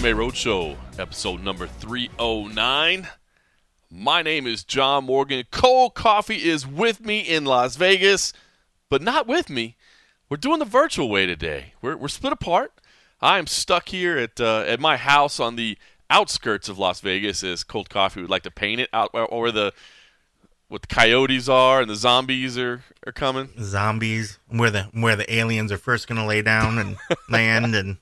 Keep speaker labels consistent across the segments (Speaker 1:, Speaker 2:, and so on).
Speaker 1: MMA Roadshow, episode number 309. My name is John Morgan. Cold Coffee is with me in Las Vegas, but not with me. We're doing the virtual way today. We're split apart. I am stuck here at my house on the outskirts of Las Vegas, as Cold Coffee would like to paint it, out where the coyotes are and the zombies are coming.
Speaker 2: Zombies, where the aliens are first going to lay down and land. And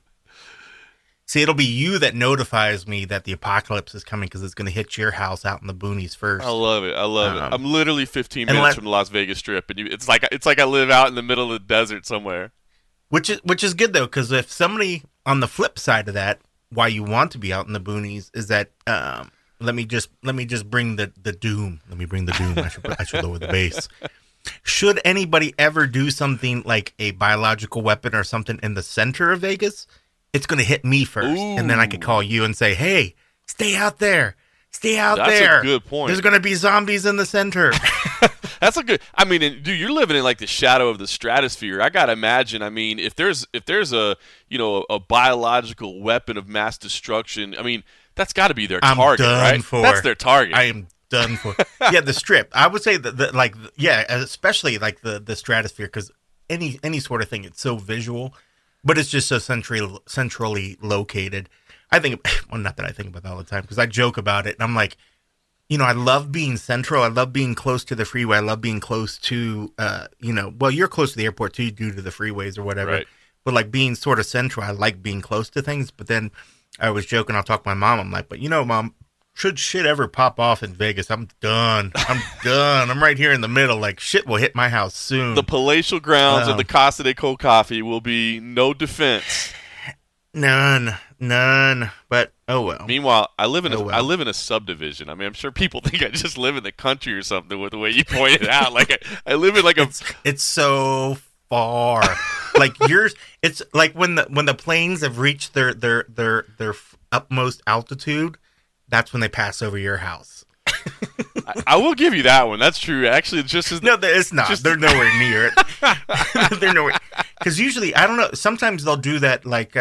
Speaker 2: see, it'll be you that notifies me that the apocalypse is coming because it's going to hit your house out in the boonies first.
Speaker 1: I love it. I'm literally 15 minutes from the Las Vegas Strip, and it's like I live out in the middle of the desert somewhere.
Speaker 2: Which is good though, because if somebody on the flip side of that, why you want to be out in the boonies is that let me just bring the doom. Let me bring the doom. I should lower the bass. Should anybody ever do something like a biological weapon or something in the center of Vegas, it's going to hit me first.
Speaker 1: Ooh.
Speaker 2: And then I could call you and say, hey, stay out there. Stay out
Speaker 1: That's
Speaker 2: there.
Speaker 1: That's a good point.
Speaker 2: There's going to be zombies in the center.
Speaker 1: That's a good. I mean, dude, you're living in like the shadow of the stratosphere. I gotta imagine. I mean, if there's a a biological weapon of mass destruction, I mean, that's got to be their target, right? That's their target.
Speaker 2: I am done for. Yeah, the Strip. I would say that especially like the stratosphere, because any sort of thing, it's so visual, but it's just so centrally located. I think, well, not that I think about that all the time, because I joke about it, and I'm like, I love being central. I love being close to the freeway. I love being close to, well, you're close to the airport too, due to the freeways or whatever. Right. But like being sort of central, I like being close to things. But then I was joking. I'll talk to my mom. I'm like, but Mom, should shit ever pop off in Vegas, I'm done. I'm done. I'm right here in the middle. Like, shit will hit my house soon.
Speaker 1: The palatial grounds of the Casa de Cold Coffee will be no defense.
Speaker 2: None. But oh well.
Speaker 1: Meanwhile, I live in a subdivision. I mean, I'm sure people think I just live in the country or something with the way you pointed out. Like I live in like a.
Speaker 2: It's so far. Like yours. It's like when the planes have reached their utmost altitude. That's when they pass over your house.
Speaker 1: I will give you that one. That's true. Actually, it's just as
Speaker 2: no, it's not. They're nowhere near it. They're nowhere. Because usually, I don't know. Sometimes they'll do that. Like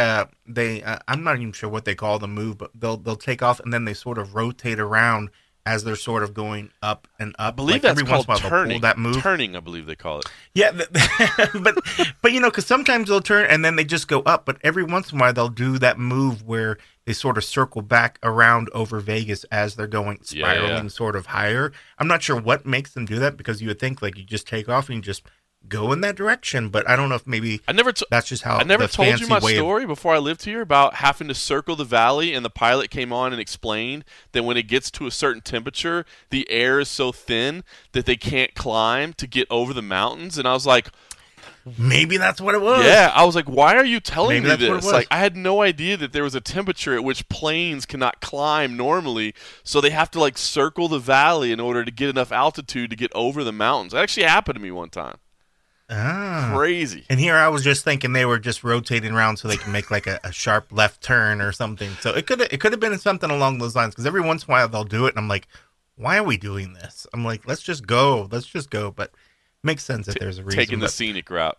Speaker 2: I'm not even sure what they call the move, but they'll take off and then they sort of rotate around as they're sort of going up and up.
Speaker 1: I believe
Speaker 2: like
Speaker 1: that's
Speaker 2: every
Speaker 1: called
Speaker 2: once in a while
Speaker 1: turning.
Speaker 2: That move.
Speaker 1: Turning, I believe they call it.
Speaker 2: Yeah, but because sometimes they'll turn and then they just go up. But every once in a while, they'll do that move where they sort of circle back around over Vegas as they're going spiraling sort of higher. I'm not sure what makes them do that, because you would think like you just take off and you just go in that direction, but I don't know if maybe that's just how.
Speaker 1: I never told you my story before I lived here about having to circle the valley, and the pilot came on and explained that when it gets to a certain temperature, the air is so thin that they can't climb to get over the mountains. And I was like,
Speaker 2: maybe that's what it was.
Speaker 1: Yeah, I was like, why are you telling me
Speaker 2: this?
Speaker 1: Like, I had no idea that there was a temperature at which planes cannot climb normally, so they have to like circle the valley in order to get enough altitude to get over the mountains. That actually happened to me one time.
Speaker 2: Ah,
Speaker 1: crazy.
Speaker 2: And here I was just thinking they were just rotating around so they can make like a sharp left turn or something. So it could have been something along those lines, because every once in a while they'll do it and I'm like, why are we doing this? I'm like, let's just go. But makes sense that there's a reason.
Speaker 1: Taking the scenic route.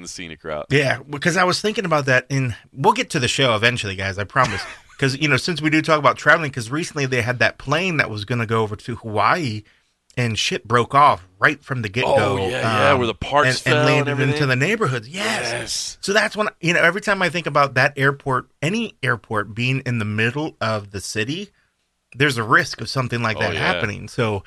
Speaker 2: Yeah, because I was thinking about that, and we'll get to the show eventually, guys, I promise. Because, since we do talk about traveling, because recently they had that plane that was going to go over to Hawaii, and shit broke off right from the get-go.
Speaker 1: Oh, yeah, where the parts fell
Speaker 2: and landed
Speaker 1: everything.
Speaker 2: Into the neighborhoods. Yes. So that's when, every time I think about that airport, any airport being in the middle of the city, there's a risk of something like that happening. So,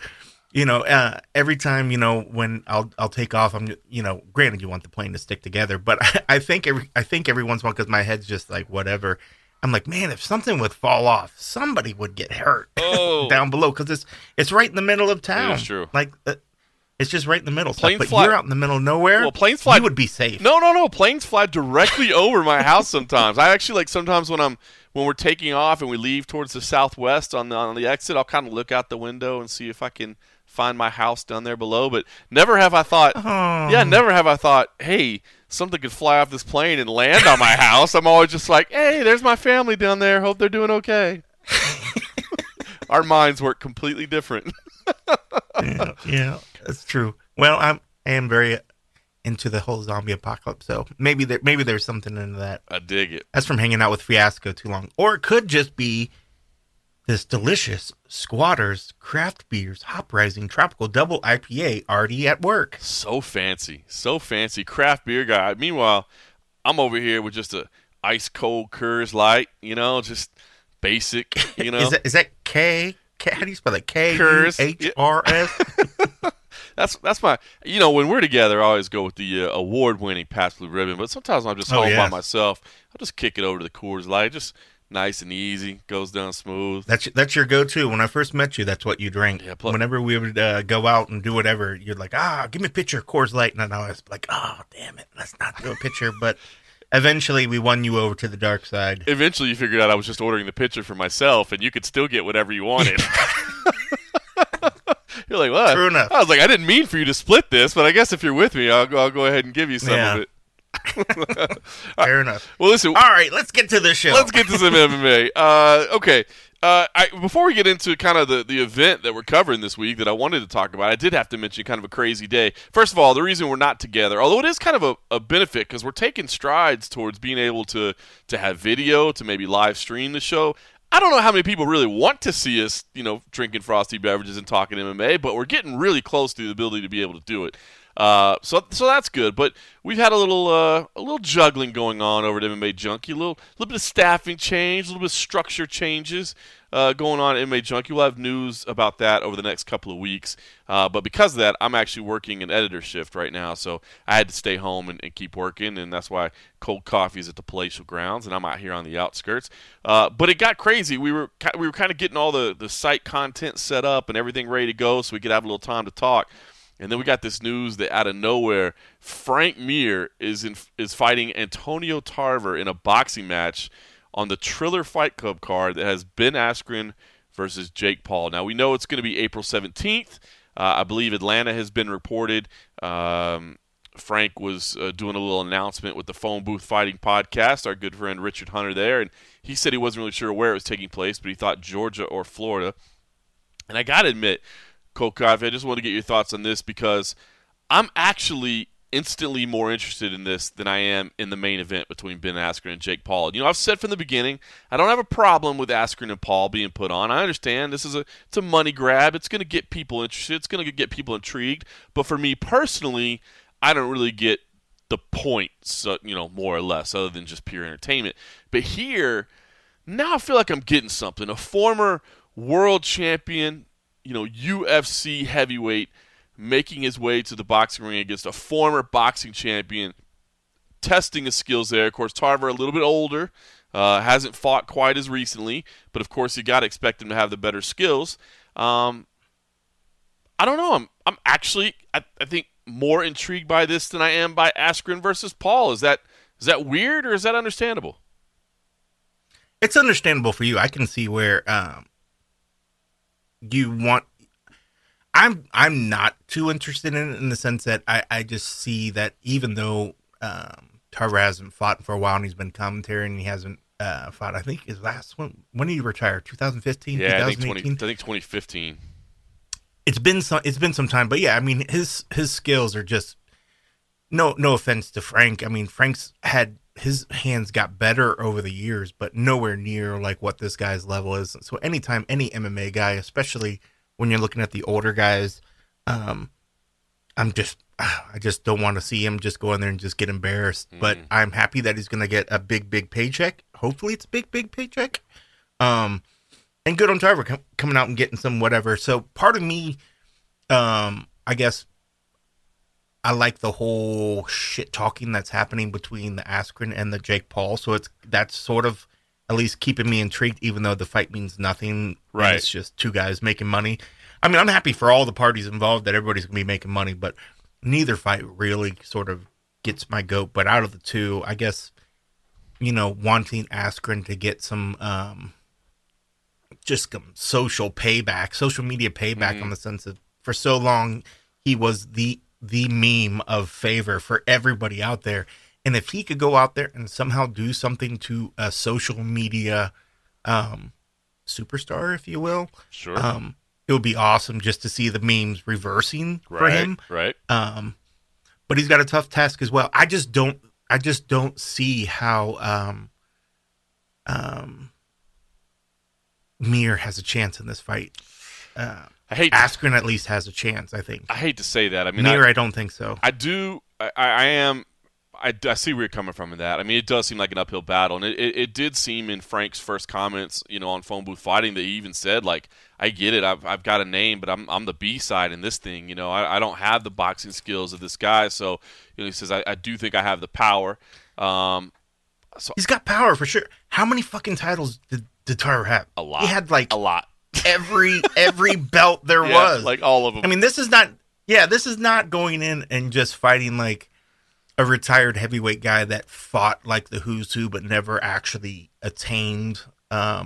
Speaker 2: every time, when I'll take off, I'm, granted you want the plane to stick together, but I think every once in a while, because my head's just like, whatever, I'm like, man, if something would fall off, somebody would get hurt down below, because it's right in the middle of town.
Speaker 1: That's true.
Speaker 2: Like, it's just right in the middle.
Speaker 1: Planes
Speaker 2: fly. You're out in the middle of nowhere.
Speaker 1: Well, planes fly.
Speaker 2: You would be safe.
Speaker 1: No. Planes fly directly over my house sometimes. I actually sometimes when we're taking off and we leave towards the southwest on the exit, I'll kind of look out the window and see if I can find my house down there below. But never have I thought, hey, something could fly off this plane and land on my house. I'm always just like, hey, there's my family down there. Hope they're doing okay. Our minds work completely different.
Speaker 2: Yeah, that's true. Well, I am very into the whole zombie apocalypse. So maybe there's something into that.
Speaker 1: I dig it.
Speaker 2: That's from hanging out with Fiasco too long. Or it could just be this delicious Squatters Craft Beers Hop Rising Tropical Double IPA already at work.
Speaker 1: So fancy. Craft beer guy. Meanwhile, I'm over here with just a ice cold Coors Light, just basic,
Speaker 2: Is that K? How do you spell that? K-U-H-R-S?
Speaker 1: That's my, when we're together, I always go with the award-winning Pabst Blue Ribbon, but sometimes I'm just home by myself. I'll just kick it over to the Coors Light, just nice and easy, goes down smooth.
Speaker 2: That's your go-to. When I first met you, that's what you drank.
Speaker 1: Yeah,
Speaker 2: whenever we would go out and do whatever, you're like, give me a picture of Coors Light, and then I was like, damn it, let's not do a picture, but... Eventually, we won you over to the dark side.
Speaker 1: Eventually, you figured out I was just ordering the picture for myself, and you could still get whatever you wanted. You're like, what?
Speaker 2: True enough.
Speaker 1: I was like, I didn't mean for you to split this, but I guess if you're with me, I'll go ahead and give you some of it.
Speaker 2: Fair enough.
Speaker 1: Well, listen.
Speaker 2: All right, let's get to the show.
Speaker 1: Let's get to some MMA. Okay. Before we get into kind of the event that we're covering this week that I wanted to talk about, I did have to mention kind of a crazy day. First of all, the reason we're not together, although it is kind of a benefit because we're taking strides towards being able to have video, to maybe live stream the show. I don't know how many people really want to see us, drinking frosty beverages and talking MMA, but we're getting really close to the ability to be able to do it. So that's good. But we've had a little juggling going on over at MMA Junkie, a little bit of staffing change, a little bit of structure changes going on at MMA Junkie. We'll have news about that over the next couple of weeks. But because of that, I'm actually working an editor shift right now, so I had to stay home and keep working, and that's why Cold Coffee is at the palatial grounds, and I'm out here on the outskirts. But it got crazy. We were kind of getting all the site content set up and everything ready to go, so we could have a little time to talk. And then we got this news that out of nowhere, Frank Mir is fighting Antonio Tarver in a boxing match on the Triller Fight Club card that has Ben Askren versus Jake Paul. Now, we know it's going to be April 17th. I believe Atlanta has been reported. Frank was doing a little announcement with the Phone Booth Fighting podcast, our good friend Richard Hunter there, and he said he wasn't really sure where it was taking place, but he thought Georgia or Florida. And I got to admit, Cold Coffee, I just want to get your thoughts on this because I'm actually instantly more interested in this than I am in the main event between Ben Askren and Jake Paul. I've said from the beginning, I don't have a problem with Askren and Paul being put on. I understand this is it's a money grab. It's going to get people interested. It's going to get people intrigued. But for me personally, I don't really get the point, so, more or less, other than just pure entertainment. But here, now I feel like I'm getting something. A former world champion, UFC heavyweight, making his way to the boxing ring against a former boxing champion, testing his skills there. Of course, Tarver a little bit older, hasn't fought quite as recently, but of course you got to expect him to have the better skills. I don't know. I'm actually, I think, more intrigued by this than I am by Askren versus Paul. Is that weird or is that understandable?
Speaker 2: It's understandable for you. I can see where you want. I'm not too interested in it in the sense that I just see that even though Tarver hasn't fought for a while and he's been commentary and he hasn't fought, I think his last one, when did he retire? 2015,
Speaker 1: yeah,
Speaker 2: 2018?
Speaker 1: I think 2015.
Speaker 2: It's been some time, but yeah, I mean his skills are just no offense to Frank. I mean Frank's had his hands got better over the years, but nowhere near like what this guy's level is. So anytime any MMA guy, especially when you're looking at the older guys, I just don't want to see him just go in there and just get embarrassed. But I'm happy that he's going to get a big paycheck. Hopefully it's a big paycheck. And good on Tarver coming out and getting some whatever. So part of me, I guess I like the whole shit talking that's happening between the Askren and the Jake Paul. So that's sort of at least keeping me intrigued, even though the fight means nothing.
Speaker 1: Right.
Speaker 2: It's just two guys making money. I mean, I'm happy for all the parties involved that everybody's going to be making money, but neither fight really sort of gets my goat. But out of the two, I guess, wanting Askren to get some just some social media payback on the sense of for so long he was the meme of favor for everybody out there. And if he could go out there and somehow do something to a social media superstar, if you will,
Speaker 1: sure,
Speaker 2: it would be awesome just to see the memes reversing for him.
Speaker 1: Right.
Speaker 2: but he's got a tough task as well. I just don't see how Mir has a chance in this fight. Askren at least has a chance, I think.
Speaker 1: I hate to say that. I mean,
Speaker 2: Mir, I don't think so.
Speaker 1: I do. I see where you're coming from in that. I mean, it does seem like an uphill battle, and it did seem in Frank's first comments, on Phone Booth Fighting, that he even said, like, I get it, I've got a name, but I'm the B side in this thing. I don't have the boxing skills of this guy, so he says I do think I have the power.
Speaker 2: So he's got power for sure. How many fucking titles did Tarver have?
Speaker 1: A lot.
Speaker 2: He had like
Speaker 1: a lot.
Speaker 2: every belt there was,
Speaker 1: like all of them.
Speaker 2: I mean, this is not going in and just fighting like a retired heavyweight guy that fought like the who's who but never actually attained a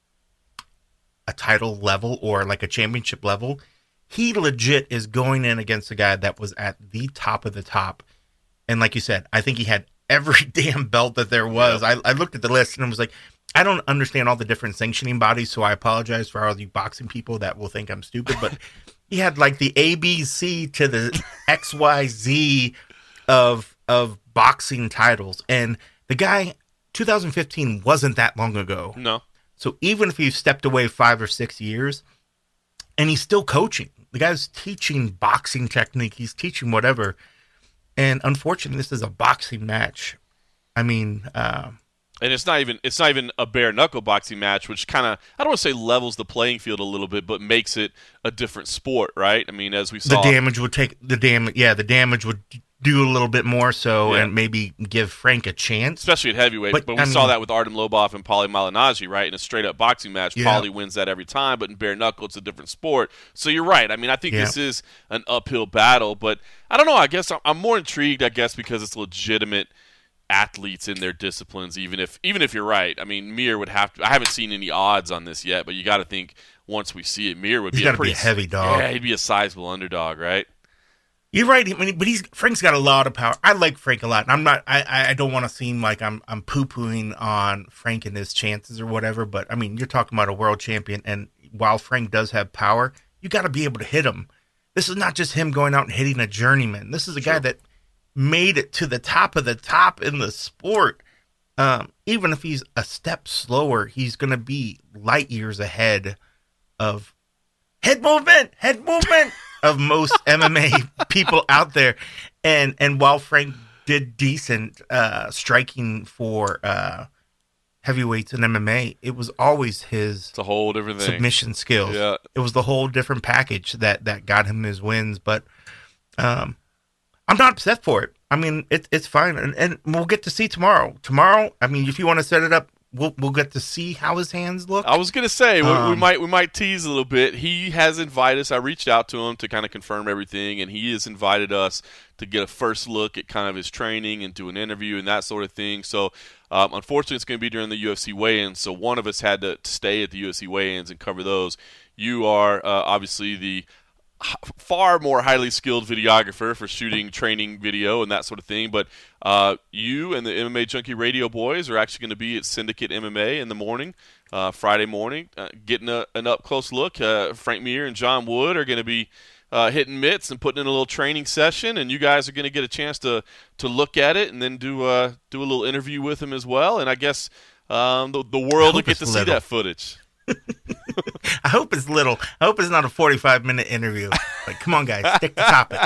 Speaker 2: title level or like a championship level. He legit is going in against a guy that was at the top of the top, and like you said, I think he had every damn belt that there was. Yep. I looked at the list and I was like, I don't understand all the different sanctioning bodies, so I apologize for all you boxing people that will think I'm stupid, but he had like the ABC to the XYZ of boxing titles, and the guy 2015 wasn't that long ago.
Speaker 1: No.
Speaker 2: So even if he stepped away 5 or 6 years, and he's still coaching, the guy's teaching boxing technique, he's teaching whatever, and unfortunately this is a boxing match. I mean,
Speaker 1: and it's not even a bare knuckle boxing match, which kind of, I don't want to say levels the playing field a little bit, but makes it a different sport, right? I mean, as we saw,
Speaker 2: the damage would do a little bit more so, and maybe give Frank a chance,
Speaker 1: especially at heavyweight. But we saw that with Artem Lobov and Paulie Malignaggi, right? In a straight up boxing match, Paulie wins that every time, but in bare knuckle, it's a different sport. So you're right. I mean, I think this is an uphill battle, but I don't know. I guess I'm more intrigued, because it's legitimate athletes in their disciplines, even if you're right. I mean, Mir would have to. I haven't seen any odds on this yet, but you got to think once we see it, Mir would be a pretty
Speaker 2: heavy dog.
Speaker 1: Yeah, he'd be a sizable underdog, right?
Speaker 2: You're right. I mean, but Frank's got a lot of power. I like Frank a lot. And I'm not. I don't want to seem like I'm poo-pooing on Frank and his chances or whatever. But I mean, you're talking about a world champion, and while Frank does have power, you got to be able to hit him. This is not just him going out and hitting a journeyman. This is a guy that made it to the top of the top in the sport. Even if he's a step slower, he's going to be light years ahead of head movement of most MMA people out there. And while Frank did decent striking for heavyweights in MMA, it was always his
Speaker 1: it's a whole different thing.
Speaker 2: Submission skills.
Speaker 1: Yeah.
Speaker 2: It was the whole different package that got him his wins. But I'm not upset for it. I mean, it's fine, and we'll get to see tomorrow. Tomorrow, I mean, if you want to set it up, we'll get to see how his hands look.
Speaker 1: I was gonna say we might tease a little bit. He has invited us. I reached out to him to kind of confirm everything, and he has invited us to get a first look at kind of his training and do an interview and that sort of thing. So, unfortunately, it's going to be during the UFC weigh-ins. So one of us had to stay at the UFC weigh-ins and cover those. You are obviously the far more highly skilled videographer for shooting training video and that sort of thing, but you and the MMA Junkie Radio boys are actually going to be at Syndicate MMA in the morning, Friday morning, getting an up-close look. Frank Mir and John Wood are going to be hitting mitts and putting in a little training session, and you guys are going to get a chance to look at it and then do a little interview with him as well, and I guess the world will get to see that footage.
Speaker 2: I hope it's little. I hope it's not a 45-minute interview. Like, come on, guys, stick to topic.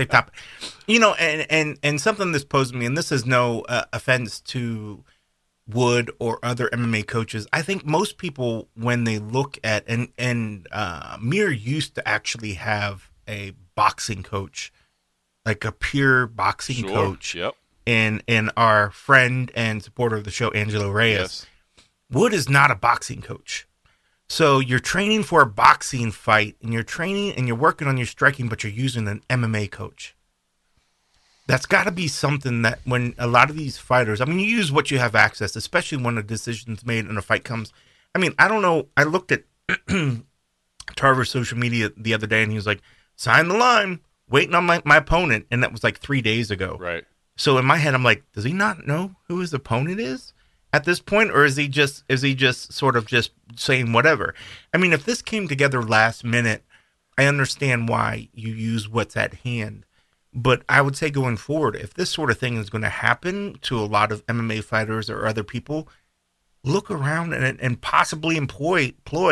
Speaker 2: And something this posed me, and this is no offense to Wood or other MMA coaches. I think most people, when they look at and Mir used to actually have a boxing coach, like a pure boxing coach.
Speaker 1: Yep.
Speaker 2: And our friend and supporter of the show, Angelo Reyes.
Speaker 1: Yes.
Speaker 2: Wood is not a boxing coach. So you're training for a boxing fight, and you're training and you're working on your striking, but you're using an MMA coach. That's got to be something that when a lot of these fighters, I mean, you use what you have access, especially when a decision's made and a fight comes. I mean, I don't know. I looked at Tarver's social media the other day, and he was like, sign the line, waiting on my opponent. And that was like 3 days ago.
Speaker 1: Right.
Speaker 2: So in my head, I'm like, does he not know who his opponent is at this point, or is he just sort of just saying whatever? I mean, if this came together last minute, I understand why you use what's at hand. But I would say going forward, if this sort of thing is going to happen to a lot of MMA fighters or other people, look around and possibly employ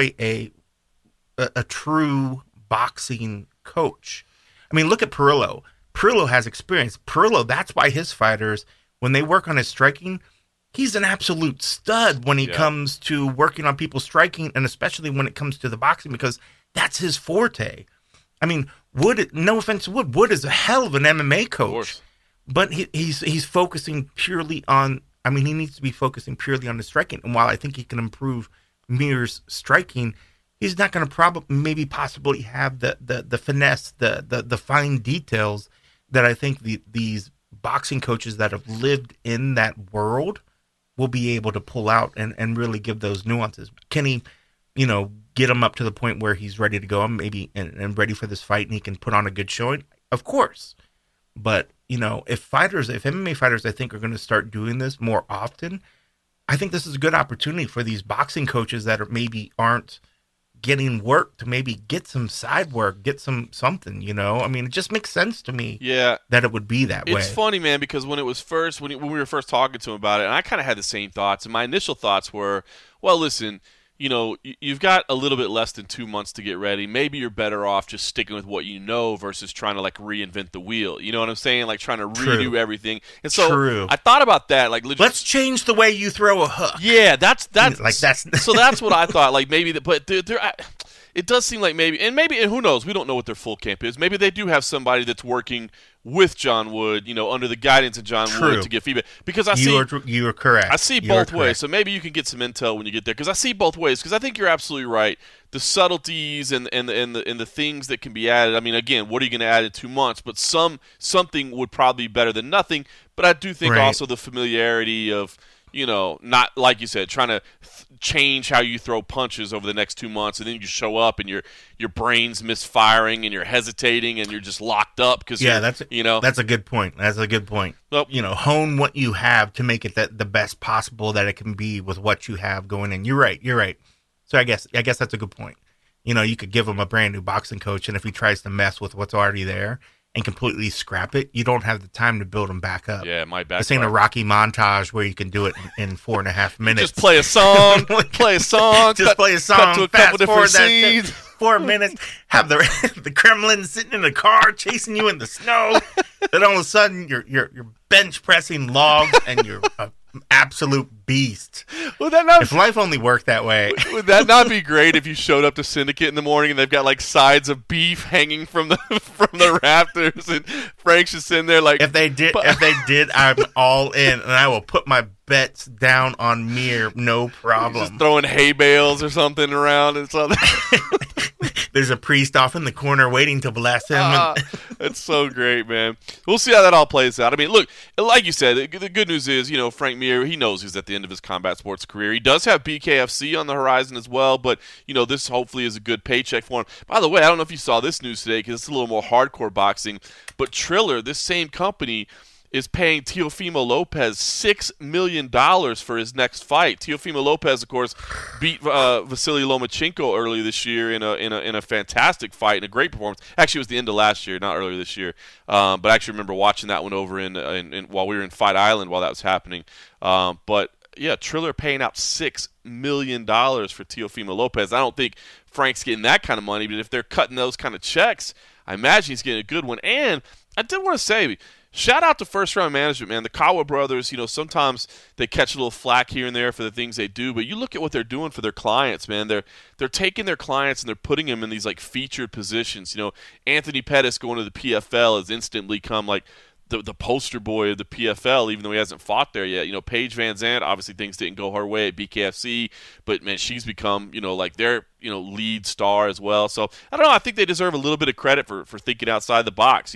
Speaker 2: a true boxing coach. I mean, look at Perillo. Perillo has experience. Perillo, that's why his fighters, when they work on his striking, he's an absolute stud when he comes to working on people striking, and especially when it comes to the boxing, because that's his forte. I mean, Wood, no offense to Wood, Wood is a hell of an MMA coach, but he's focusing purely on, I mean, he needs to be focusing purely on the striking. And while I think he can improve Mir's striking, he's not going to maybe possibly have the finesse, the fine details that I think these boxing coaches that have lived in that world will be able to pull out and really give those nuances. Can he, get him up to the point where he's ready to go and ready for this fight and he can put on a good showing? Of course. But, if MMA fighters, I think, are going to start doing this more often, I think this is a good opportunity for these boxing coaches that aren't getting work to maybe get some side work, get something, I mean, it just makes sense to me that it would be that way.
Speaker 1: It's funny, man, because when we were first talking to him about it, and I kind of had the same thoughts, and my initial thoughts were, well, listen, you've got a little bit less than 2 months to get ready. Maybe you're better off just sticking with what you know versus trying to like reinvent the wheel. You know what I'm saying? Like trying to redo everything. And so I thought about that. Like,
Speaker 2: let's change the way you throw a hook.
Speaker 1: Yeah, that's so that's what I thought. Like maybe but it does seem like maybe, and who knows? We don't know what their full camp is. Maybe they do have somebody that's working with John Wood, under the guidance of John Wood to give feedback. Because
Speaker 2: you are correct.
Speaker 1: I see both ways. So maybe you can get some intel when you get there. Because I see both ways. Because I think you're absolutely right. The subtleties and the things that can be added. I mean, again, what are you going to add in 2 months? But something would probably be better than nothing. But I do think also the familiarity of, not like you said, trying to change how you throw punches over the next 2 months, and then you show up and your brain's misfiring and you're hesitating and you're just locked up because
Speaker 2: that's a good point. That's a good point.
Speaker 1: Well,
Speaker 2: hone what you have to make it the best possible that it can be with what you have going in. You're right. So I guess that's a good point. You could give him a brand new boxing coach, and if he tries to mess with what's already there and completely scrap it, you don't have the time to build them back up.
Speaker 1: Yeah, my back.
Speaker 2: This ain't a Rocky montage where you can do it in 4.5 minutes.
Speaker 1: Just play a song. Just play a song. Cut to a couple different scenes.
Speaker 2: 4 minutes. Have the Kremlin sitting in the car chasing you in the snow. Then all of a sudden you're bench pressing logs and you're an absolute beast. If life only worked that way.
Speaker 1: Would that not be great if you showed up to Syndicate in the morning and they've got like sides of beef hanging from the rafters and Frank's just in there like,
Speaker 2: if they did, I'm all in and I will put my bets down on Mir, no problem.
Speaker 1: Just throwing hay bales or something around and something.
Speaker 2: There's a priest off in the corner waiting to bless him.
Speaker 1: It's so great, man. We'll see how that all plays out. I mean, look, like you said, the good news is, Frank Mir, he knows he's at the end of his combat sports career. He does have BKFC on the horizon as well, but, this hopefully is a good paycheck for him. By the way, I don't know if you saw this news today because it's a little more hardcore boxing, but Triller, this same company, is paying Teofimo Lopez $6 million for his next fight. Teofimo Lopez, of course, beat Vasily Lomachenko earlier this year in a fantastic fight and a great performance. Actually, it was the end of last year, not earlier this year. But I actually remember watching that one over in while we were in Fight Island while that was happening. But yeah, Triller paying out $6 million for Teofimo Lopez. I don't think Frank's getting that kind of money, but if they're cutting those kind of checks, I imagine he's getting a good one. And I did want to say, shout out to First Round Management, man. The Kawa brothers, sometimes they catch a little flack here and there for the things they do, but you look at what they're doing for their clients, man. They're taking their clients and they're putting them in these like featured positions. Anthony Pettis going to the PFL has instantly come like the poster boy of the PFL, even though he hasn't fought there yet. Paige Van Zandt, obviously things didn't go her way at BKFC, but man, she's become, like their, lead star as well. So I don't know. I think they deserve a little bit of credit for thinking outside the box.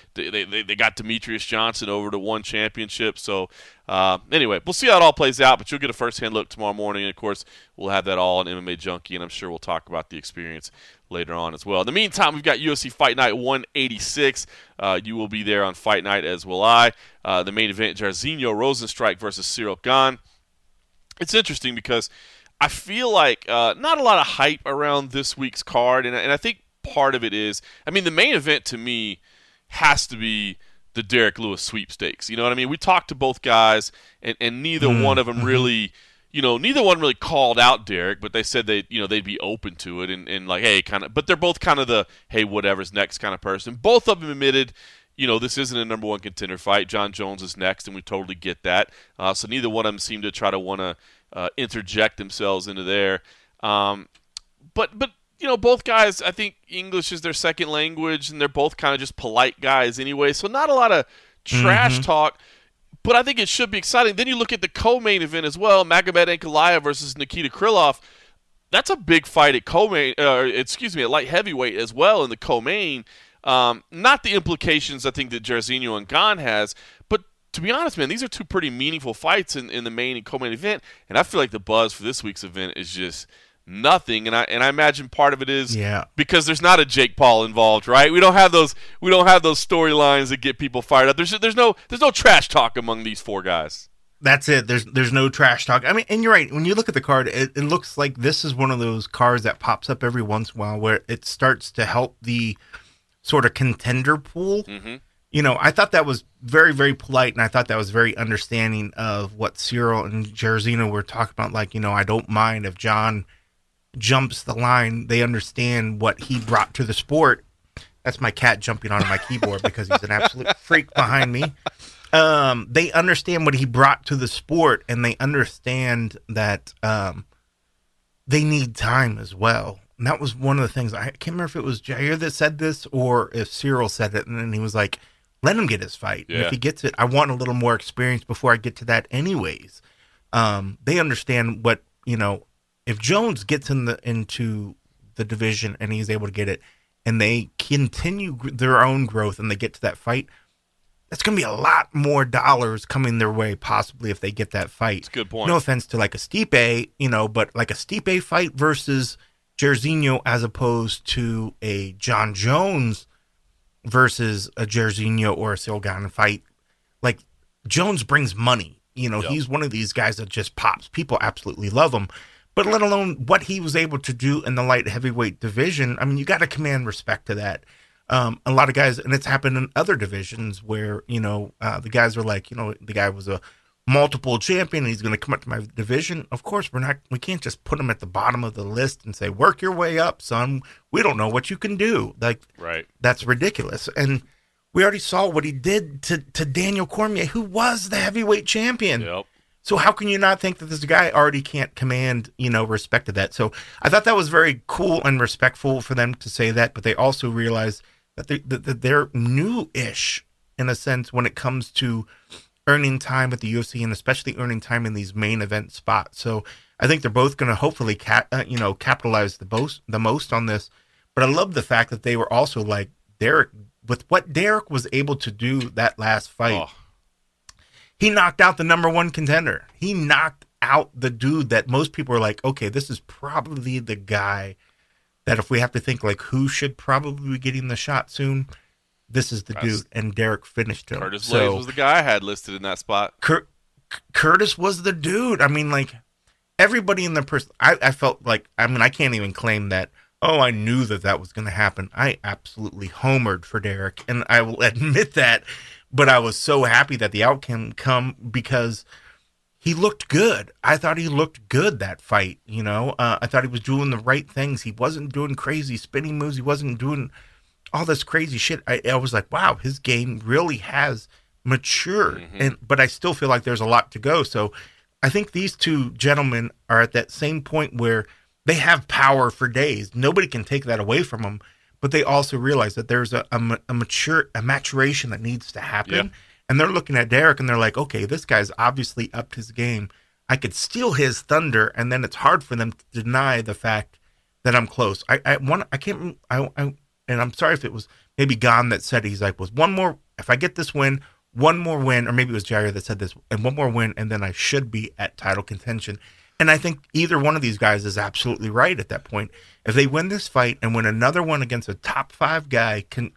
Speaker 1: They got Demetrius Johnson over to one championship. So anyway, we'll see how it all plays out, but you'll get a first-hand look tomorrow morning. And of course, we'll have that all on MMA Junkie, and I'm sure we'll talk about the experience later on as well. In the meantime, we've got UFC Fight Night 186. You will be there on Fight Night, as will I. The main event, Jairzinho Rozenstruik versus Cyril Gane. It's interesting because I feel like not a lot of hype around this week's card, and I think part of it is, the main event to me has to be the Derek Lewis sweepstakes. You know what I mean? We talked to both guys, and neither one of them really, neither one really called out Derek, but they said they'd be open to it and like, hey, kind of. But they're both kind of the, hey, whatever's next kind of person. Both of them admitted, this isn't a number one contender fight. John Jones is next, and we totally get that. So neither one of them seemed to try to want to interject themselves into there. But both guys, I think English is their second language, and they're both kind of just polite guys anyway. So not a lot of trash talk, but I think it should be exciting. Then you look at the co-main event as well, Magomed Ankalaev versus Nikita Krylov. That's a big fight at at light heavyweight as well in the co-main. Not the implications I think that Jairzinho and Gane has, but to be honest, man, these are two pretty meaningful fights in the main and co-main event, and I feel like the buzz for this week's event is just nothing, and I imagine part of it is because there's not a Jake Paul involved, right? We don't have those storylines that get people fired up. There's no trash talk among these four guys.
Speaker 2: That's it. There's no trash talk. I mean, and you're right. When you look at the card, it looks like this is one of those cards that pops up every once in a while where it starts to help the sort of contender pool. I thought that was very, very polite, and I thought that was very understanding of what Ciryl and Jairzinho were talking about. Like, I don't mind if John jumps the line. They understand what he brought to the sport. That's my cat jumping onto my keyboard because he's an absolute freak behind me. They understand what he brought to the sport, and they understand that they need time as well. And that was one of the things. I can't remember if it was Jair that said this or if Ciryl said it, and then he was like, let him get his fight. Yeah. And if he gets it, I want a little more experience before I get to that anyways. They understand what, if Jones gets into the division and he's able to get it, and they continue their own growth and they get to that fight, that's going to be a lot more dollars coming their way, possibly, if they get that fight.
Speaker 1: That's a good point.
Speaker 2: No offense to like a Stipe, but like a Stipe fight versus Jairzinho as opposed to a John Jones versus a Jairzinho or a Ciryl Gane fight. Like, Jones brings money. He's one of these guys that just pops. People absolutely love him. But let alone what he was able to do in the light heavyweight division, I mean, you got to command respect to that. A lot of guys, and it's happened in other divisions where, the guys are like, the guy was a multiple champion and he's going to come up to my division. Of course, we can't just put him at the bottom of the list and say, work your way up, son. We don't know what you can do. Like,
Speaker 1: right.
Speaker 2: That's ridiculous. And we already saw what he did to Daniel Cormier, who was the heavyweight champion.
Speaker 1: Yep.
Speaker 2: So how can you not think that this guy already can't command, respect to that? So I thought that was very cool and respectful for them to say that, but they also realized that they're new-ish in a sense when it comes to earning time at the UFC and especially earning time in these main event spots. So I think they're both going to hopefully capitalize the most on this. But I love the fact that they were also like Derek, with what Derek was able to do that last fight. Oh. He knocked out the number one contender. He knocked out the dude that most people are like, okay, this is probably the guy that if we have to think like who should probably be getting the shot soon, this is the dude. And Derek finished him.
Speaker 1: Curtis Blaydes was the guy I had listed in that spot.
Speaker 2: Curtis was the dude. I mean, like, everybody in the person, I felt like, I mean, I can't even claim that, I knew that was going to happen. I absolutely homered for Derek, and I will admit that. But I was so happy that the outcome come because he looked good. I thought he looked good that fight. I thought he was doing the right things. He wasn't doing crazy spinning moves. He wasn't doing all this crazy shit. I was like, wow, his game really has matured. But I still feel like there's a lot to go. So I think these two gentlemen are at that same point where they have power for days. Nobody can take that away from them. But they also realize that there's a maturation that needs to happen. Yeah. And they're looking at Derek and they're like, okay, this guy's obviously upped his game. I could steal his thunder, and then it's hard for them to deny the fact that I'm close. And I'm sorry if it was maybe Gane that said he's like, was one more, if I get this win, one more win, or maybe it was Jair that said this, and one more win, and then I should be at title contention. And I think either one of these guys is absolutely right at that point. If they win this fight and win another one against a top 5 guy, in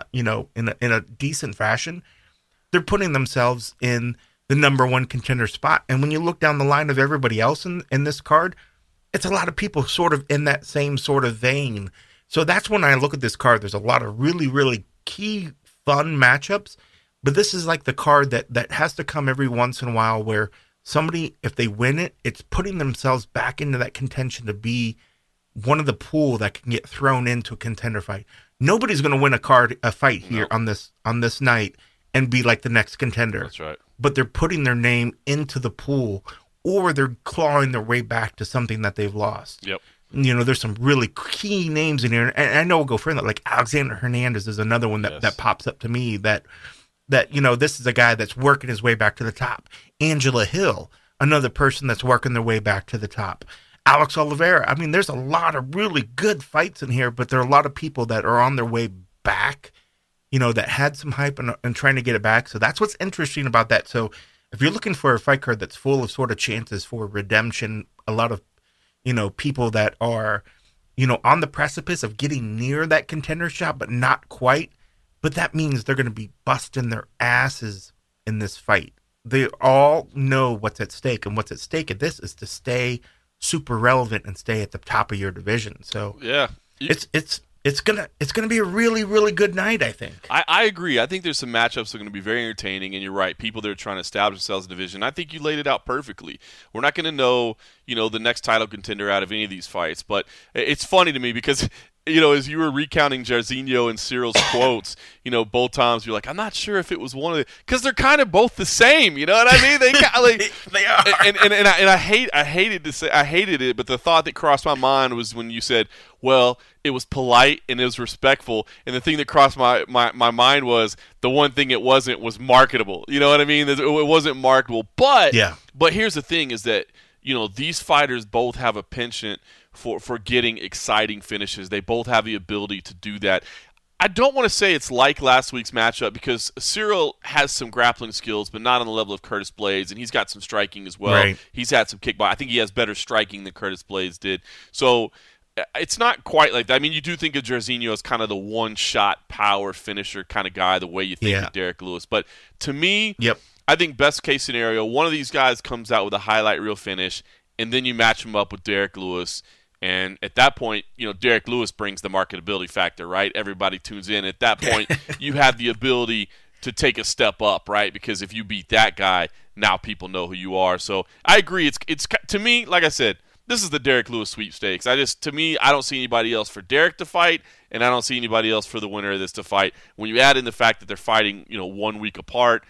Speaker 2: a decent fashion, they're putting themselves in the number one contender spot. And when you look down the line of everybody else in this card, it's a lot of people sort of in that same sort of vein. So that's when I look at this card. There's a lot of really, really key fun matchups, but this is like the card that has to come every once in a while where somebody, if they win it, it's putting themselves back into that contention to be one of the pool that can get thrown into a contender fight. Nobody's going to win a fight here on this night and be like the next contender.
Speaker 1: That's right.
Speaker 2: But they're putting their name into the pool, or they're clawing their way back to something that they've lost.
Speaker 1: Yep.
Speaker 2: There's some really key names in here, and I know we'll go further. Like Alexander Hernandez is another one that pops up to me. That this is a guy that's working his way back to the top. Angela Hill, another person that's working their way back to the top. Alex Oliveira. I mean, there's a lot of really good fights in here, but there are a lot of people that are on their way back, that had some hype and trying to get it back. So that's what's interesting about that. So if you're looking for a fight card that's full of sort of chances for redemption, a lot of, people that are, on the precipice of getting near that contender shot, but not quite. But that means they're going to be busting their asses in this fight. They all know what's at stake, and what's at stake at this is to stay super relevant and stay at the top of your division. So
Speaker 1: yeah,
Speaker 2: it's gonna be a really, really good night, I think.
Speaker 1: I agree. I think there's some matchups that are going to be very entertaining, and you're right. People that are trying to establish themselves in the division. I think you laid it out perfectly. We're not going to know, the next title contender out of any of these fights, but it's funny to me because as you were recounting Jairzinho and Cyril's quotes, both times you're like, I'm not sure if it was one of the, because they're kind of both the same. You know what I mean? They kind of like,
Speaker 2: they are.
Speaker 1: And I hated it, but the thought that crossed my mind was when you said, well, it was polite and it was respectful, and the thing that crossed my mind was the one thing it wasn't was marketable. You know what I mean? It wasn't marketable, but here's the thing: is that these fighters both have a penchant for getting exciting finishes. They both have the ability to do that. I don't want to say it's like last week's matchup because Cyril has some grappling skills, but not on the level of Curtis Blaydes, and he's got some striking as well.
Speaker 2: Right.
Speaker 1: He's had some kickboxing. I think he has better striking than Curtis Blaydes did. So it's not quite like that. I mean, you do think of Jairzinho as kind of the one-shot power finisher kind of guy, the way you think of Derek Lewis. But to me, I think best case scenario, one of these guys comes out with a highlight reel finish, and then you match him up with Derek Lewis. And at that point, Derek Lewis brings the marketability factor, right? Everybody tunes in. At that point, you have the ability to take a step up, right? Because if you beat that guy, now people know who you are. So I agree. It's to me, like I said, this is the Derek Lewis sweepstakes. I don't see anybody else for Derek to fight, and I don't see anybody else for the winner of this to fight. When you add in the fact that they're fighting, 1 week apart,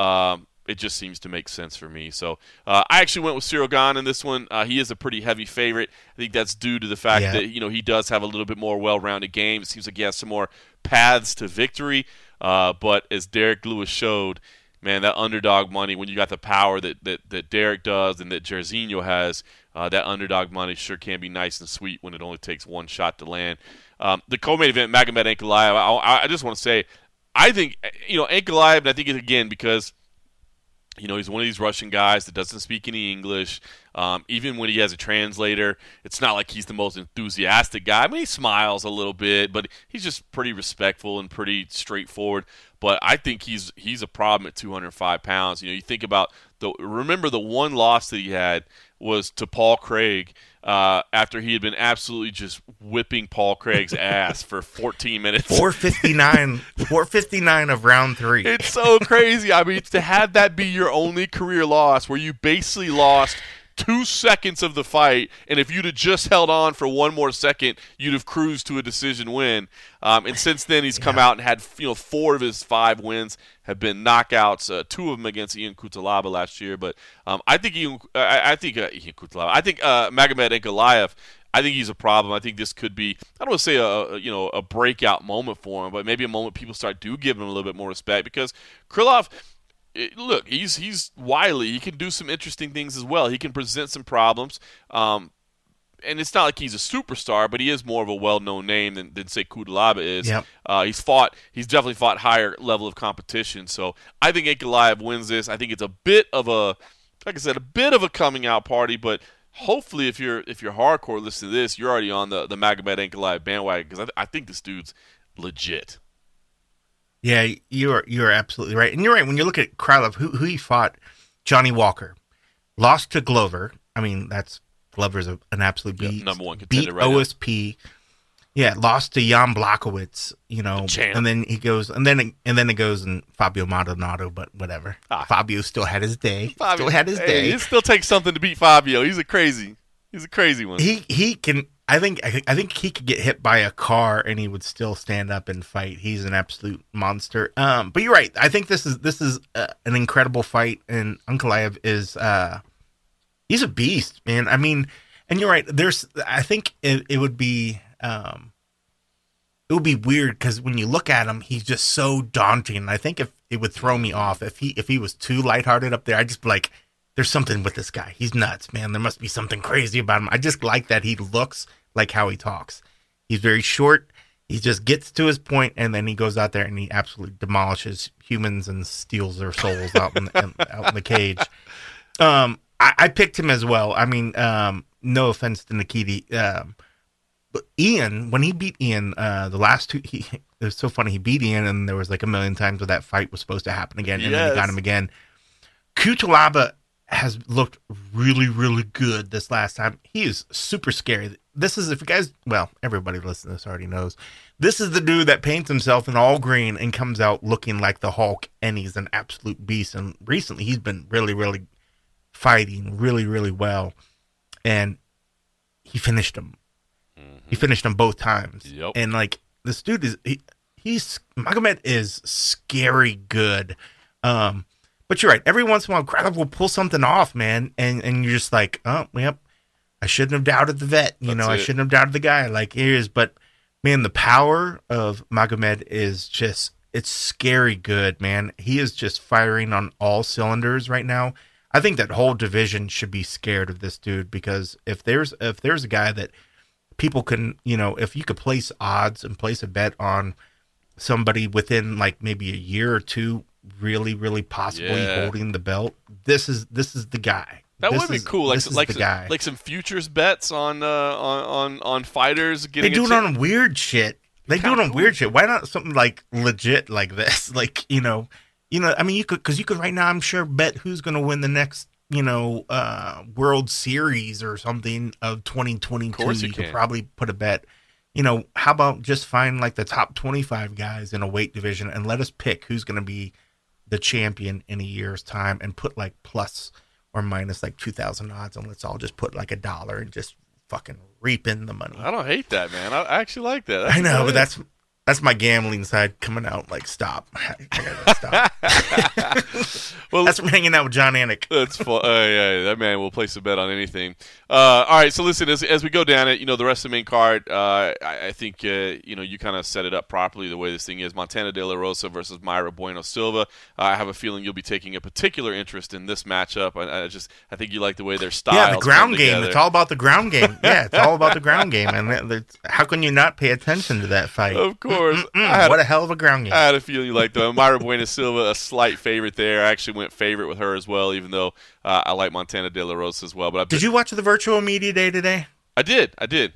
Speaker 1: it just seems to make sense for me. So I actually went with Cyril Gane in this one. He is a pretty heavy favorite. I think that's due to the fact that he does have a little bit more well-rounded game. It seems like he has some more paths to victory. But as Derek Lewis showed, man, that underdog money, when you got the power that Derek does and that Jairzinho has, that underdog money sure can be nice and sweet when it only takes one shot to land. The co-main event, Magomed Ankalaev, I just want to say, I think, Ankalaev, and I think it's again because he's one of these Russian guys that doesn't speak any English. Even when he has a translator, it's not like he's the most enthusiastic guy. I mean, he smiles a little bit, but he's just pretty respectful and pretty straightforward. But I think he's a problem at 205 pounds. You think about remember the one loss that he had was to Paul Craig after he had been absolutely just whipping Paul Craig's ass for 14 minutes.
Speaker 2: 459 of round 3.
Speaker 1: It's so crazy. I mean, to have that be your only career loss where you basically lost 2 seconds of the fight, and if you'd have just held on for one more second, you'd have cruised to a decision win. And since then, he's come out and had 4 of his 5 wins have been knockouts. 2 of them against Ian Cutelaba last year. But I think Magomed Ankalaev, I think he's a problem. I think this could be, I don't want to say a breakout moment for him, but maybe a moment people start giving him a little bit more respect because Krylov. Look, he's wily. He can do some interesting things as well. He can present some problems. And it's not like he's a superstar, but he is more of a well-known name than say, Cutelaba is.
Speaker 2: Yep.
Speaker 1: He's definitely fought higher level of competition. So I think Ankalaev wins this. I think it's a bit of a coming out party, but hopefully if you're hardcore listening to this, you're already on the Magomed Ankalaev bandwagon because I think this dude's legit.
Speaker 2: Yeah, you're absolutely right. And you're right. When you look at Krylov, who he fought, Johnny Walker, lost to Glover. I mean, Glover's an absolute beast.
Speaker 1: Number one contender
Speaker 2: beat
Speaker 1: right
Speaker 2: OSP. Yeah, lost to Jan Blachowicz,
Speaker 1: champ.
Speaker 2: and then he goes, and then it goes and Fabio Maldonado, but whatever. Fabio still had his day.
Speaker 1: Day. It still takes something to beat Fabio. He's a crazy one.
Speaker 2: He can. I think he could get hit by a car and he would still stand up and fight. He's an absolute monster. But you're right. I think this is an incredible fight, and Ankalaev is he's a beast, man. I mean, and you're right. I think it would be. It would be weird because when you look at him, he's just so daunting. I think if it would throw me off if he was too lighthearted up there, I'd just be like, "There's something with this guy. He's nuts, man. There must be something crazy about him." I just like that he looks like how he talks. He's very short. He just gets to his point, and then he goes out there and he absolutely demolishes humans and steals their souls out in the cage. I picked him as well. I mean, no offense to Nikita. But Ian, when he beat Ian, the last two, it was so funny. He beat Ian, and there was like a million times where that fight was supposed to happen again, and then he got him again. Cutelaba has looked really, really good this last time. He is super scary. This is, if you guys, well, everybody listening to this already knows, this is the dude that paints himself in all green and comes out looking like the Hulk, and he's an absolute beast. And recently, he's been really, really fighting really, really well, and he finished him. He finished them both times.
Speaker 1: Yep.
Speaker 2: And like this dude he's Magomed is scary good. But you're right. Every once in a while, Gradov will pull something off, man. And you're just like, oh, yep. I shouldn't have doubted the vet. I shouldn't have doubted the guy. Like, here is, but man, the power of Magomed is just, it's scary good, man. He is just firing on all cylinders right now. I think that whole division should be scared of this dude, because if there's a guy that people can, if you could place odds and place a bet on somebody within like maybe a year or two, really, really possibly holding the belt, this is the guy.
Speaker 1: That would be cool. Like some futures bets on fighters. They
Speaker 2: do it on weird shit. Why not something like legit like this? Like, I mean, you could right now, I'm sure, bet who's going to win the next, World Series or something of 2022. Of course you could probably put a bet. How about just find like the top 25 guys in a weight division and let us pick who's going to be the champion in a year's time, and put like plus or minus like 2,000 odds, and let's all just put like $1 and just fucking reap in the money.
Speaker 1: I don't hate that, man. I actually like that.
Speaker 2: I know, but that's my gambling side coming out. Like, stop. I gotta stop. Well, that's from hanging out with John Anik.
Speaker 1: That's fun. Yeah, that man will place a bet on anything. All right, so listen, as we go down it, the rest of the main card, I think, you kind of set it up properly the way this thing is. Montana De La Rosa versus Mayra Bueno Silva. I have a feeling you'll be taking a particular interest in this matchup. I think you like the way their styles.
Speaker 2: Yeah, the ground game. It's all about the ground game. Yeah, it's all about the ground game. And how can you not pay attention to that fight?
Speaker 1: Of course.
Speaker 2: What a hell of a ground game.
Speaker 1: I had a feeling you liked that. Mayra Bueno Silva, a slight favorite there. I actually went favorite with her as well, even though I like Montana De La Rosa as well. But
Speaker 2: did you watch the virtual media day today?
Speaker 1: I did.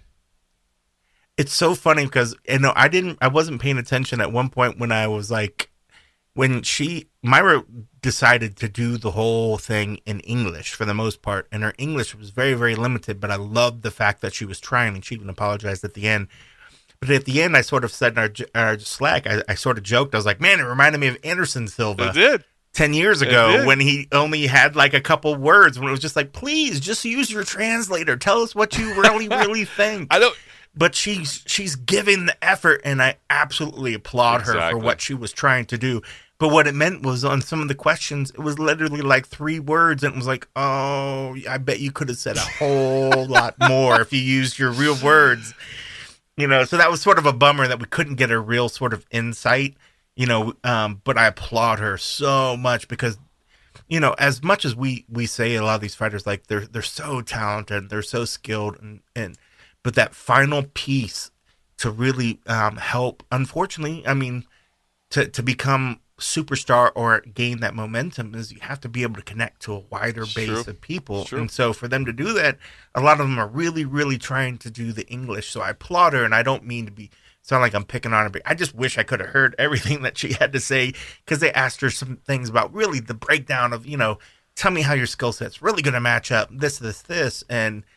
Speaker 2: It's so funny because I wasn't paying attention at one point when I was like, when Mayra decided to do the whole thing in English for the most part, and her English was very, very limited, but I loved the fact that she was trying, and she even apologized at the end. But at the end, I sort of said in our Slack, I sort of joked. I was like, man, it reminded me of Anderson Silva.
Speaker 1: It did.
Speaker 2: 10 years ago when he only had like a couple words, when it was just like, please just use your translator. Tell us what you really, really think. But she's giving the effort, and I absolutely applaud her for what she was trying to do. But what it meant was, on some of the questions, it was literally like 3 words, and it was like, oh, I bet you could have said a whole lot more if you used your real words. So that was sort of a bummer that we couldn't get a real sort of insight, but I applaud her so much because, as much as we say a lot of these fighters, like they're so talented, they're so skilled, but that final piece to really help, unfortunately, I mean, to become superstar or gain that momentum is you have to be able to connect to a wider base of people. And so for them to do that, a lot of them are really, really trying to do the English. So I applaud her, and I don't mean to sound like I'm picking on her, but I just wish I could have heard everything that she had to say, because they asked her some things about really the breakdown of, tell me how your skill set's really going to match up, this, and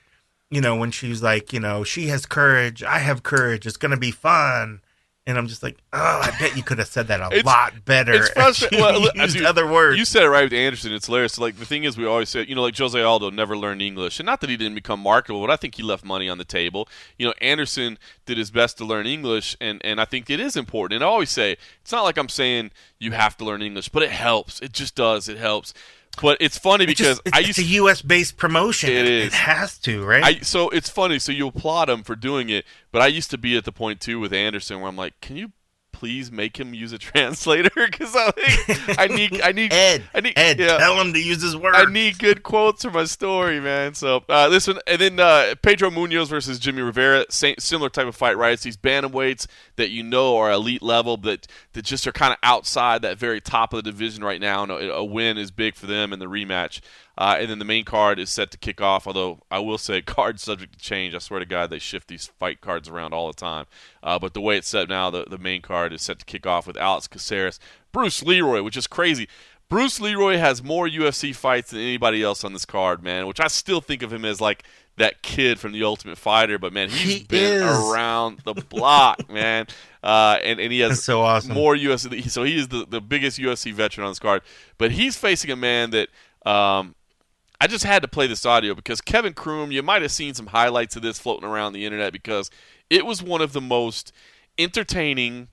Speaker 2: when she was like, she has courage, I have courage, it's gonna be fun. And I'm just like, oh, I bet you could have said that a lot better.
Speaker 1: It's frustrating. Well,
Speaker 2: used other words.
Speaker 1: You said it right with Anderson. It's hilarious. So, like, the thing is, we always say, like Jose Aldo never learned English. And not that he didn't become marketable, but I think he left money on the table. Anderson did his best to learn English, and I think it is important. And I always say, it's not like I'm saying you have to learn English, but it helps. It just does. It helps. But it's funny because
Speaker 2: it's a U.S.-based promotion.
Speaker 1: It is.
Speaker 2: It has to, right?
Speaker 1: So it's funny. So you applaud him for doing it, but I used to be at the point too with Anderson where I'm like, can you please make him use a translator? Because I need
Speaker 2: Ed,
Speaker 1: yeah,
Speaker 2: tell him to use his words.
Speaker 1: I need good quotes for my story, man. So this one, and then Pedro Munoz versus Jimmy Rivera, similar type of fight, right? It's these bantamweights that are elite level, but that just are kind of outside that very top of the division right now, and a win is big for them in the rematch. And then the main card is set to kick off, although I will say card subject to change. I swear to God, they shift these fight cards around all the time. But the way it's set now, the main card is set to kick off with Alex Caceres, Bruce Leroy, which is crazy. Bruce Leroy has more UFC fights than anybody else on this card, man, which I still think of him as like that kid from The Ultimate Fighter. But, man, he's been around the block, man. And he has
Speaker 2: so awesome.
Speaker 1: More UFC. So he is the biggest UFC veteran on this card. But he's facing a man that I just had to play this audio because Kevin Croom, you might have seen some highlights of this floating around the internet because it was one of the most entertaining,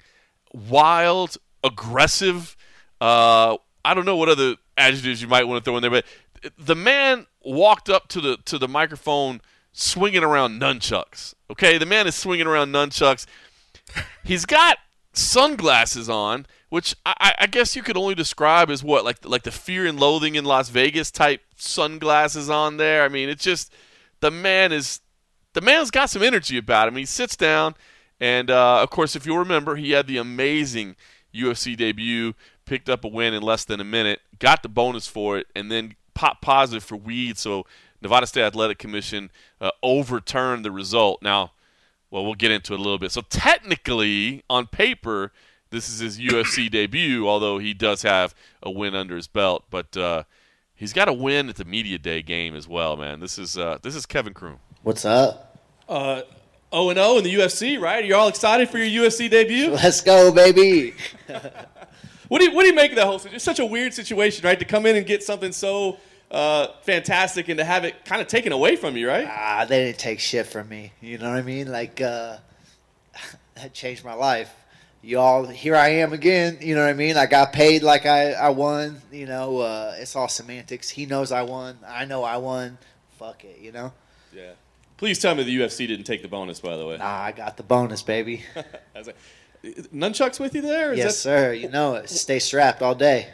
Speaker 1: wild, aggressive, I don't know what other adjectives you might want to throw in there, but the man walked up to the microphone swinging around nunchucks. Okay, the man is swinging around nunchucks. He's got sunglasses on, which I guess you could only describe as what, like the Fear and Loathing in Las Vegas type sunglasses on there. I mean, it's just the man's got some energy about him. He sits down, and of course, if you'll remember, he had the amazing UFC debut, picked up a win in less than a minute, got the bonus for it, and then popped positive for weed. So Nevada State Athletic Commission overturned the result. Now, well, we'll get into it a little bit. So technically, on paper, this is his UFC debut, although he does have a win under his belt. But he's got a win at the Media Day game as well, man. This is Kevin Croom.
Speaker 3: What's up?
Speaker 4: 0-0 in the UFC, right? You're all excited for your UFC debut?
Speaker 3: Let's go, baby.
Speaker 4: What do you make of that whole situation? It's such a weird situation, right? To come in and get something so fantastic and to have it kind of taken away from you, right?
Speaker 3: They didn't take shit from me. You know what I mean? Like, that changed my life. Y'all, here I am again. You know what I mean? I got paid like I won. You know, it's all semantics. He knows I won. I know I won. Fuck it, you know?
Speaker 4: Yeah. Please tell me the UFC didn't take the bonus, by the way.
Speaker 3: Nah, I got the bonus, baby.
Speaker 4: Nunchucks with you there?
Speaker 3: Yes, sir. You know it. Stay strapped all day.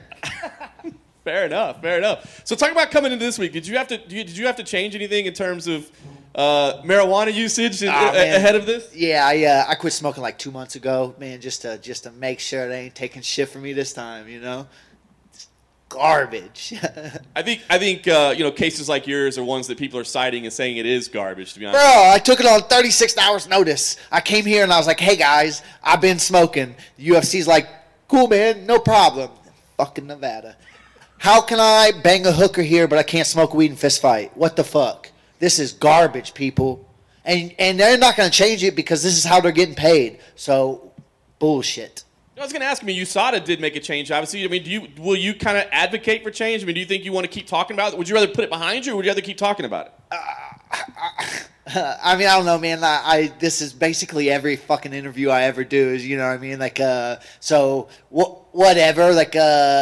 Speaker 4: Fair enough. So talk about coming into this week. Did you have to change anything in terms of marijuana usage ahead of this?
Speaker 3: Yeah, I quit smoking like 2 months ago, man, just to make sure they ain't taking shit from me this time, you know? It's garbage.
Speaker 4: I think cases like yours are ones that people are citing and saying it is garbage, to be honest.
Speaker 3: Bro, I took it on 36 hours notice. I came here and I was like, hey guys, I've been smoking. The UFC's like, cool man, no problem. Fucking Nevada. How can I bang a hooker here but I can't smoke weed and fist fight? What the fuck? This is garbage, people. And they're not going to change it because this is how they're getting paid. So, bullshit.
Speaker 4: I was going to ask, USADA did make a change, obviously. Will you kind of advocate for change? Do you think you want to keep talking about it? Would you rather put it behind you or would you rather keep talking about it?
Speaker 3: I don't know, man. This is basically every fucking interview I ever do is, you know what I mean? Like, so, whatever. Like,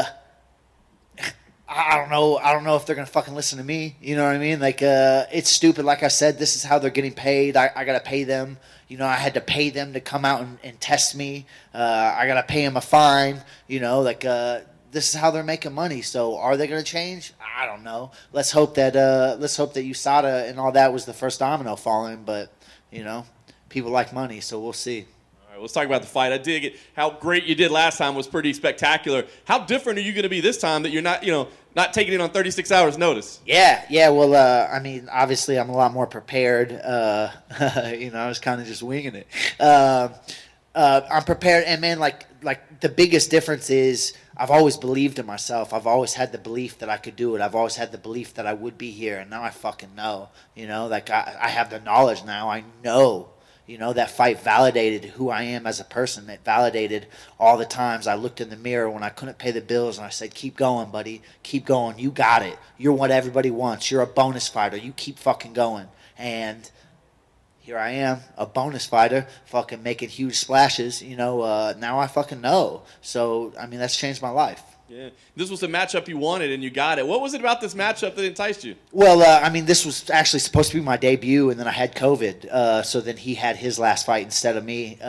Speaker 3: I don't know if they're going to fucking listen to me. You know what I mean? Like, it's stupid. Like I said, this is how they're getting paid. I got to pay them. You know, I had to pay them to come out and test me. I got to pay them a fine. You know, like, this is how they're making money. So are they going to change? I don't know. Let's hope that USADA and all that was the first domino falling. But, you know, people like money, so we'll see.
Speaker 4: Let's talk about the fight. I dig it. How great you did last time was pretty spectacular. How different are you going to be this time that you're not taking it on 36 hours notice?
Speaker 3: Yeah. Well, obviously I'm a lot more prepared. I was kind of just winging it. I'm prepared, and man, like the biggest difference is I've always believed in myself. I've always had the belief that I could do it. I've always had the belief that I would be here, and now I fucking know. You know, like I have the knowledge now. I know. You know, that fight validated who I am as a person. It validated all the times I looked in the mirror when I couldn't pay the bills and I said, keep going, buddy. Keep going. You got it. You're what everybody wants. You're a bonus fighter. You keep fucking going. And here I am, a bonus fighter, fucking making huge splashes. You know, now I fucking know. So, I mean, that's changed my life.
Speaker 4: Yeah. This was the matchup you wanted, and you got it. What was it about this matchup that enticed you?
Speaker 3: Well, I mean, this was actually supposed to be my debut, and then I had COVID. So then he had his last fight instead of me.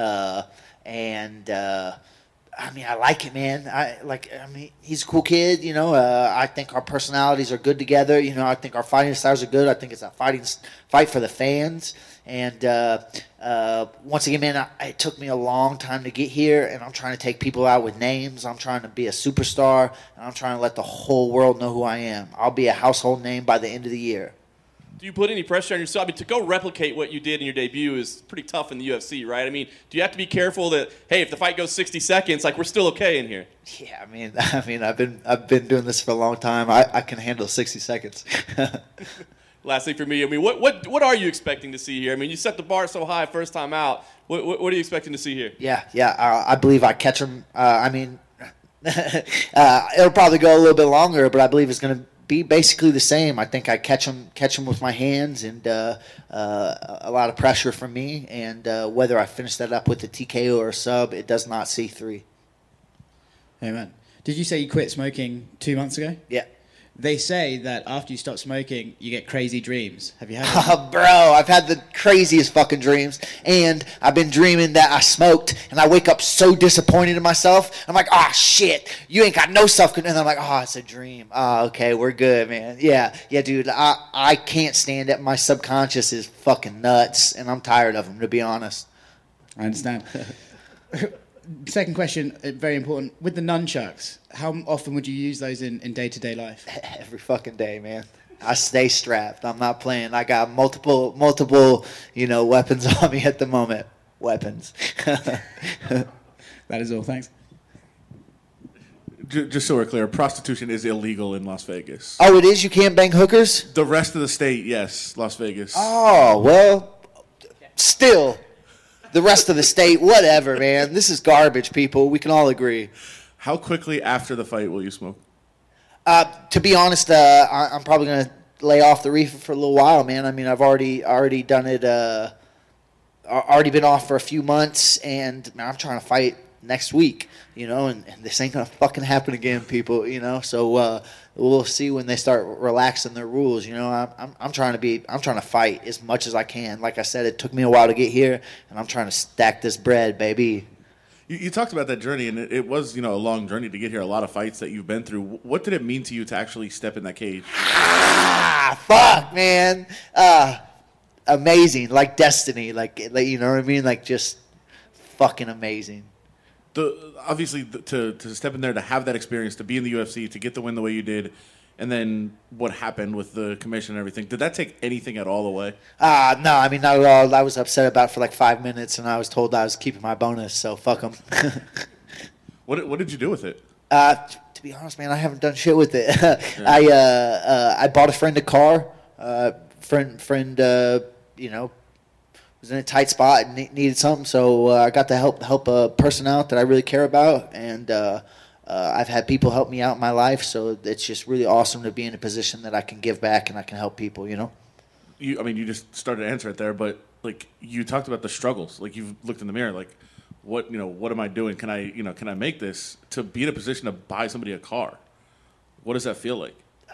Speaker 3: I mean, I like it, man. I mean, he's a cool kid, you know. I think our personalities are good together. You know, I think our fighting styles are good. I think it's a fight for the fans. And once again, man, it took me a long time to get here, and I'm trying to take people out with names. I'm trying to be a superstar, and I'm trying to let the whole world know who I am. I'll be a household name by the end of the year.
Speaker 4: Do you put any pressure on yourself? I mean, to go replicate what you did in your debut is pretty tough in the UFC, right? I mean, do you have to be careful that, hey, if the fight goes 60 seconds, like, we're still okay in here?
Speaker 3: Yeah, I mean, I've been doing this for a long time. I can handle 60 seconds.
Speaker 4: Last thing for me, I mean, what are you expecting to see here? I mean, you set the bar so high first time out. What are you expecting to see here?
Speaker 3: Yeah. I believe I catch him. I mean, it'll probably go a little bit longer, but I believe it's going to be basically the same. I think I catch him with my hands, and a lot of pressure from me. And whether I finish that up with a TKO or a sub, it does not see three.
Speaker 5: Amen. Did you say you quit smoking 2 months ago?
Speaker 3: Yeah.
Speaker 5: They say that after you stop smoking, you get crazy dreams. Have you had that?
Speaker 3: Bro, I've had the craziest fucking dreams. And I've been dreaming that I smoked, and I wake up so disappointed in myself. I'm like, oh, shit, you ain't got no self-control. And I'm like, oh, it's a dream. Oh, okay, we're good, man. Yeah, dude, I can't stand it. My subconscious is fucking nuts, and I'm tired of them, to be honest.
Speaker 5: I understand. Second question, very important. With the nunchucks, how often would you use those in day-to-day life?
Speaker 3: Every fucking day, man. I stay strapped. I'm not playing. I got multiple, weapons on me at the moment. Weapons.
Speaker 5: That is all. Thanks.
Speaker 6: Just so we're clear, prostitution is illegal in Las Vegas.
Speaker 3: Oh, it is? You can't bang hookers?
Speaker 6: The rest of the state, yes, Las Vegas.
Speaker 3: Oh, well, still. The rest of the state, whatever, man. This is garbage, people. We can all agree.
Speaker 6: How quickly after the fight will you smoke?
Speaker 3: To be honest, I'm probably going to lay off the reefer for a little while, man. I mean, I've already done it. Already been off for a few months, and man, I'm trying to fight next week, and this ain't going to fucking happen again, people, So we'll see when they start relaxing their rules. I'm trying to fight as much as I can. Like I said, it took me a while to get here, and I'm trying to stack this bread, baby.
Speaker 6: You talked about that journey, and it was, a long journey to get here. A lot of fights that you've been through. What did it mean to you to actually step in that cage?
Speaker 3: Fuck, man. Amazing, like destiny, like you know what I mean, like just fucking amazing.
Speaker 6: Obviously, to step in there, to have that experience, to be in the UFC, to get the win the way you did, and then what happened with the commission and everything, did that take anything at all away?
Speaker 3: No, I mean, not at all. I was upset about it for like 5 minutes, and I was told I was keeping my bonus, so fuck them.
Speaker 6: What did you do with it?
Speaker 3: To be honest, man, I haven't done shit with it. I bought a friend a car. Friend, was in a tight spot and needed something, so I got to help a person out that I really care about, and I've had people help me out in my life, so it's just really awesome to be in a position that I can give back and I can help people,
Speaker 6: You just started to answer it there, but like you talked about the struggles. Like you've looked in the mirror, like what am I doing? Can I make this to be in a position to buy somebody a car? What does that feel like?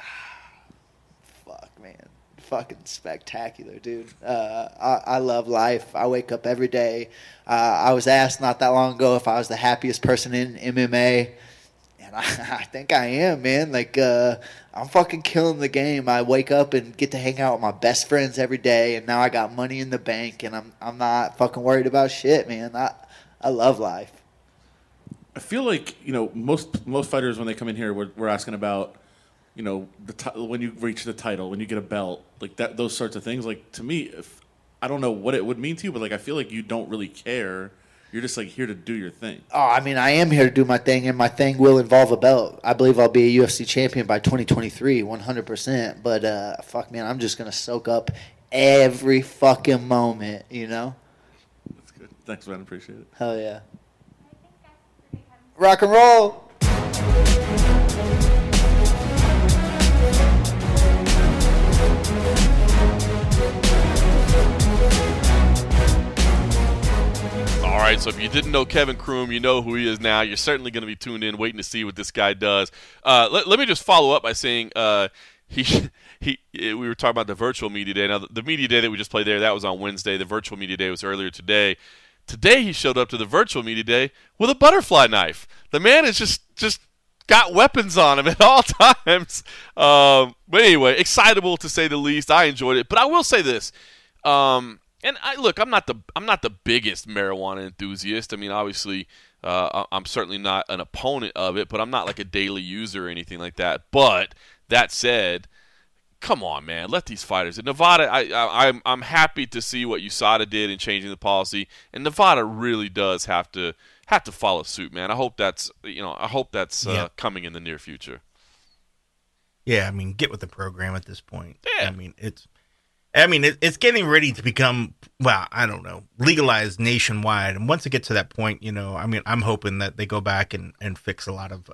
Speaker 3: Fuck, man. Fucking spectacular, dude. I love life. I wake up every day. I was asked not that long ago if I was the happiest person in MMA, and I think I am, man. Like, I'm fucking killing the game. I wake up and get to hang out with my best friends every day, and now I got money in the bank, and I'm not fucking worried about shit, man. I love life.
Speaker 6: I feel like most fighters when they come in here, we're asking about. When you reach the title, when you get a belt, like that, those sorts of things. Like to me, I don't know what it would mean to you, but like I feel like you don't really care. You're just like here to do your thing.
Speaker 3: Oh, I mean, I am here to do my thing, and my thing will involve a belt. I believe I'll be a UFC champion by 2023, 100%. But fuck, man, I'm just gonna soak up every fucking moment, you know.
Speaker 6: That's good. Thanks, man. Appreciate it.
Speaker 3: Hell yeah. Rock and roll.
Speaker 1: All right, so if you didn't know Kevin Croom, you know who he is now. You're certainly going to be tuned in, waiting to see what this guy does. Let me just follow up by saying we were talking about the virtual media day. Now, the media day that we just played there, that was on Wednesday. The virtual media day was earlier today. Today, he showed up to the virtual media day with a butterfly knife. The man is just got weapons on him at all times. But anyway, excitable to say the least. I enjoyed it. But I will say this. And I'm not the biggest marijuana enthusiast. I mean, obviously, I'm certainly not an opponent of it, but I'm not like a daily user or anything like that. But that said, come on, man, let these fighters. In Nevada, I'm happy to see what USADA did in changing the policy, and Nevada really does have to follow suit, man. I hope that's coming in the near future.
Speaker 2: Yeah, I mean, get with the program at this point.
Speaker 1: Yeah.
Speaker 2: I mean, it's getting ready to become, well, I don't know, legalized nationwide. And once it gets to that point, you know, I mean, I'm hoping that they go back and fix a lot of,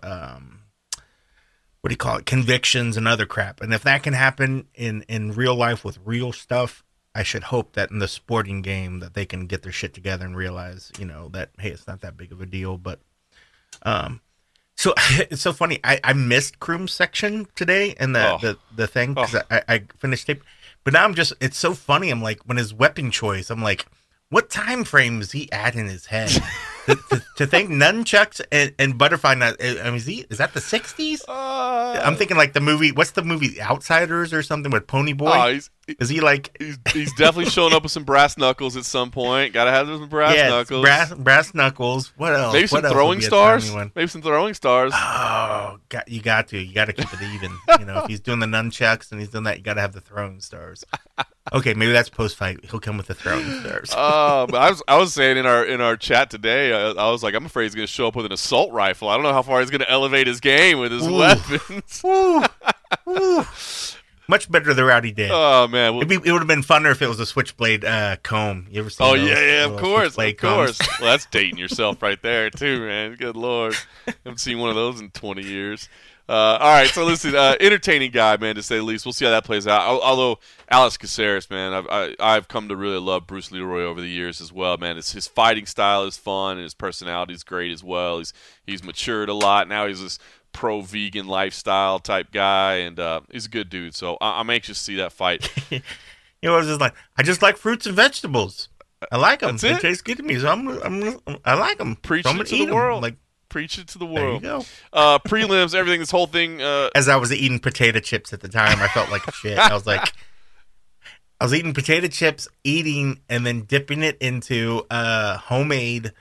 Speaker 2: convictions and other crap. And if that can happen in real life with real stuff, I should hope that in the sporting game that they can get their shit together and realize, you know, that, hey, it's not that big of a deal. But so it's so funny. I missed Croom's section today and the thing because I finished tape. But now it's so funny. I'm like, when his weapon choice, I'm like, what time frame is he at in his head? to think nunchucks and butterfly nuts. I mean, is that the 60s? I'm thinking like the movie, what's the movie, Outsiders or something with Pony Boy? Is he like...
Speaker 1: He's definitely showing up with some brass knuckles at some point. Gotta have some brass knuckles.
Speaker 2: Brass knuckles. What else?
Speaker 1: Maybe some throwing stars? Maybe some throwing stars.
Speaker 2: Oh, you got to keep it even. You know, if he's doing the nunchucks and he's doing that, you gotta have the throwing stars. Okay, maybe that's post-fight. He'll come with the throwing stars.
Speaker 1: But I was saying in our chat today, I was like, I'm afraid he's going to show up with an assault rifle. I don't know how far he's going to elevate his game with his weapons.
Speaker 2: Ooh. Much better the route he did.
Speaker 1: Oh, man.
Speaker 2: It would have been funner if it was a switchblade comb. You ever seen those?
Speaker 1: Yeah, of course.
Speaker 2: Combs?
Speaker 1: Well, that's dating yourself right there, too, man. Good Lord. Haven't seen one of those in 20 years. All right, so listen, entertaining guy, man, to say the least. We'll see how that plays out. Although Alex Caceres, man, I've come to really love Bruce Leroy over the years as well, man. His fighting style is fun, and his personality is great as well. He's matured a lot. Now he's this pro-vegan lifestyle type guy, and he's a good dude. So I'm anxious to see that fight.
Speaker 2: You know, I was just like, I just like fruits and vegetables. I like them.
Speaker 1: That's it?
Speaker 2: They taste good to me, so I like them.
Speaker 1: Preach
Speaker 2: so
Speaker 1: it to the world. Preach it to the world.
Speaker 2: There you go.
Speaker 1: Prelims, everything, this whole thing.
Speaker 2: As I was eating potato chips at the time, I felt like shit. I was eating potato chips, and then dipping it into homemade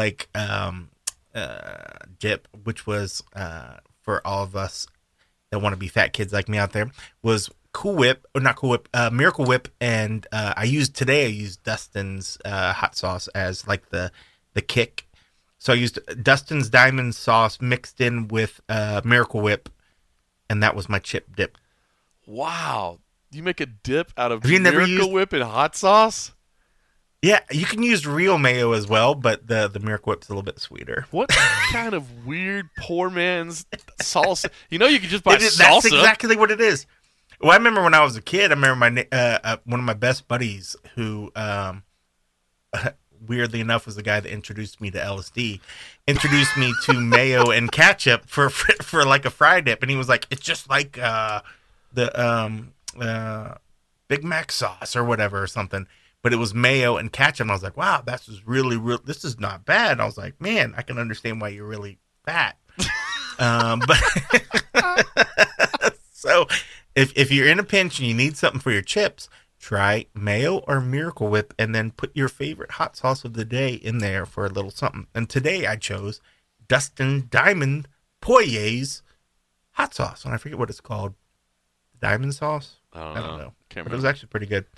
Speaker 2: dip, which was for all of us that want to be fat kids like me out there, was Miracle Whip, and I used Dustin's hot sauce as like the kick. So I used Dustin's Diamond sauce mixed in with Miracle Whip, and that was my chip dip.
Speaker 1: Wow. You make a dip out of Miracle Whip and hot sauce?
Speaker 2: Yeah, you can use real mayo as well, but the Miracle Whip's a little bit sweeter.
Speaker 1: What kind of weird poor man's salsa? You know you can just buy salsa.
Speaker 2: That's exactly what it is. Well, I remember when I was a kid, I remember one of my best buddies who... weirdly enough, was the guy that introduced me to LSD, introduced me to mayo and ketchup for like a fry dip, and he was like, "It's just like the Big Mac sauce or whatever or something," but it was mayo and ketchup. And I was like, "Wow, this is this is not bad." And I was like, "Man, I can understand why you're really fat." But so if you're in a pinch and you need something for your chips, try mayo or Miracle Whip, and then put your favorite hot sauce of the day in there for a little something. And today I chose Dustin Diamond Poyet's hot sauce, and I forget what it's called. Diamond sauce?
Speaker 1: I don't know.
Speaker 2: But it was actually pretty good.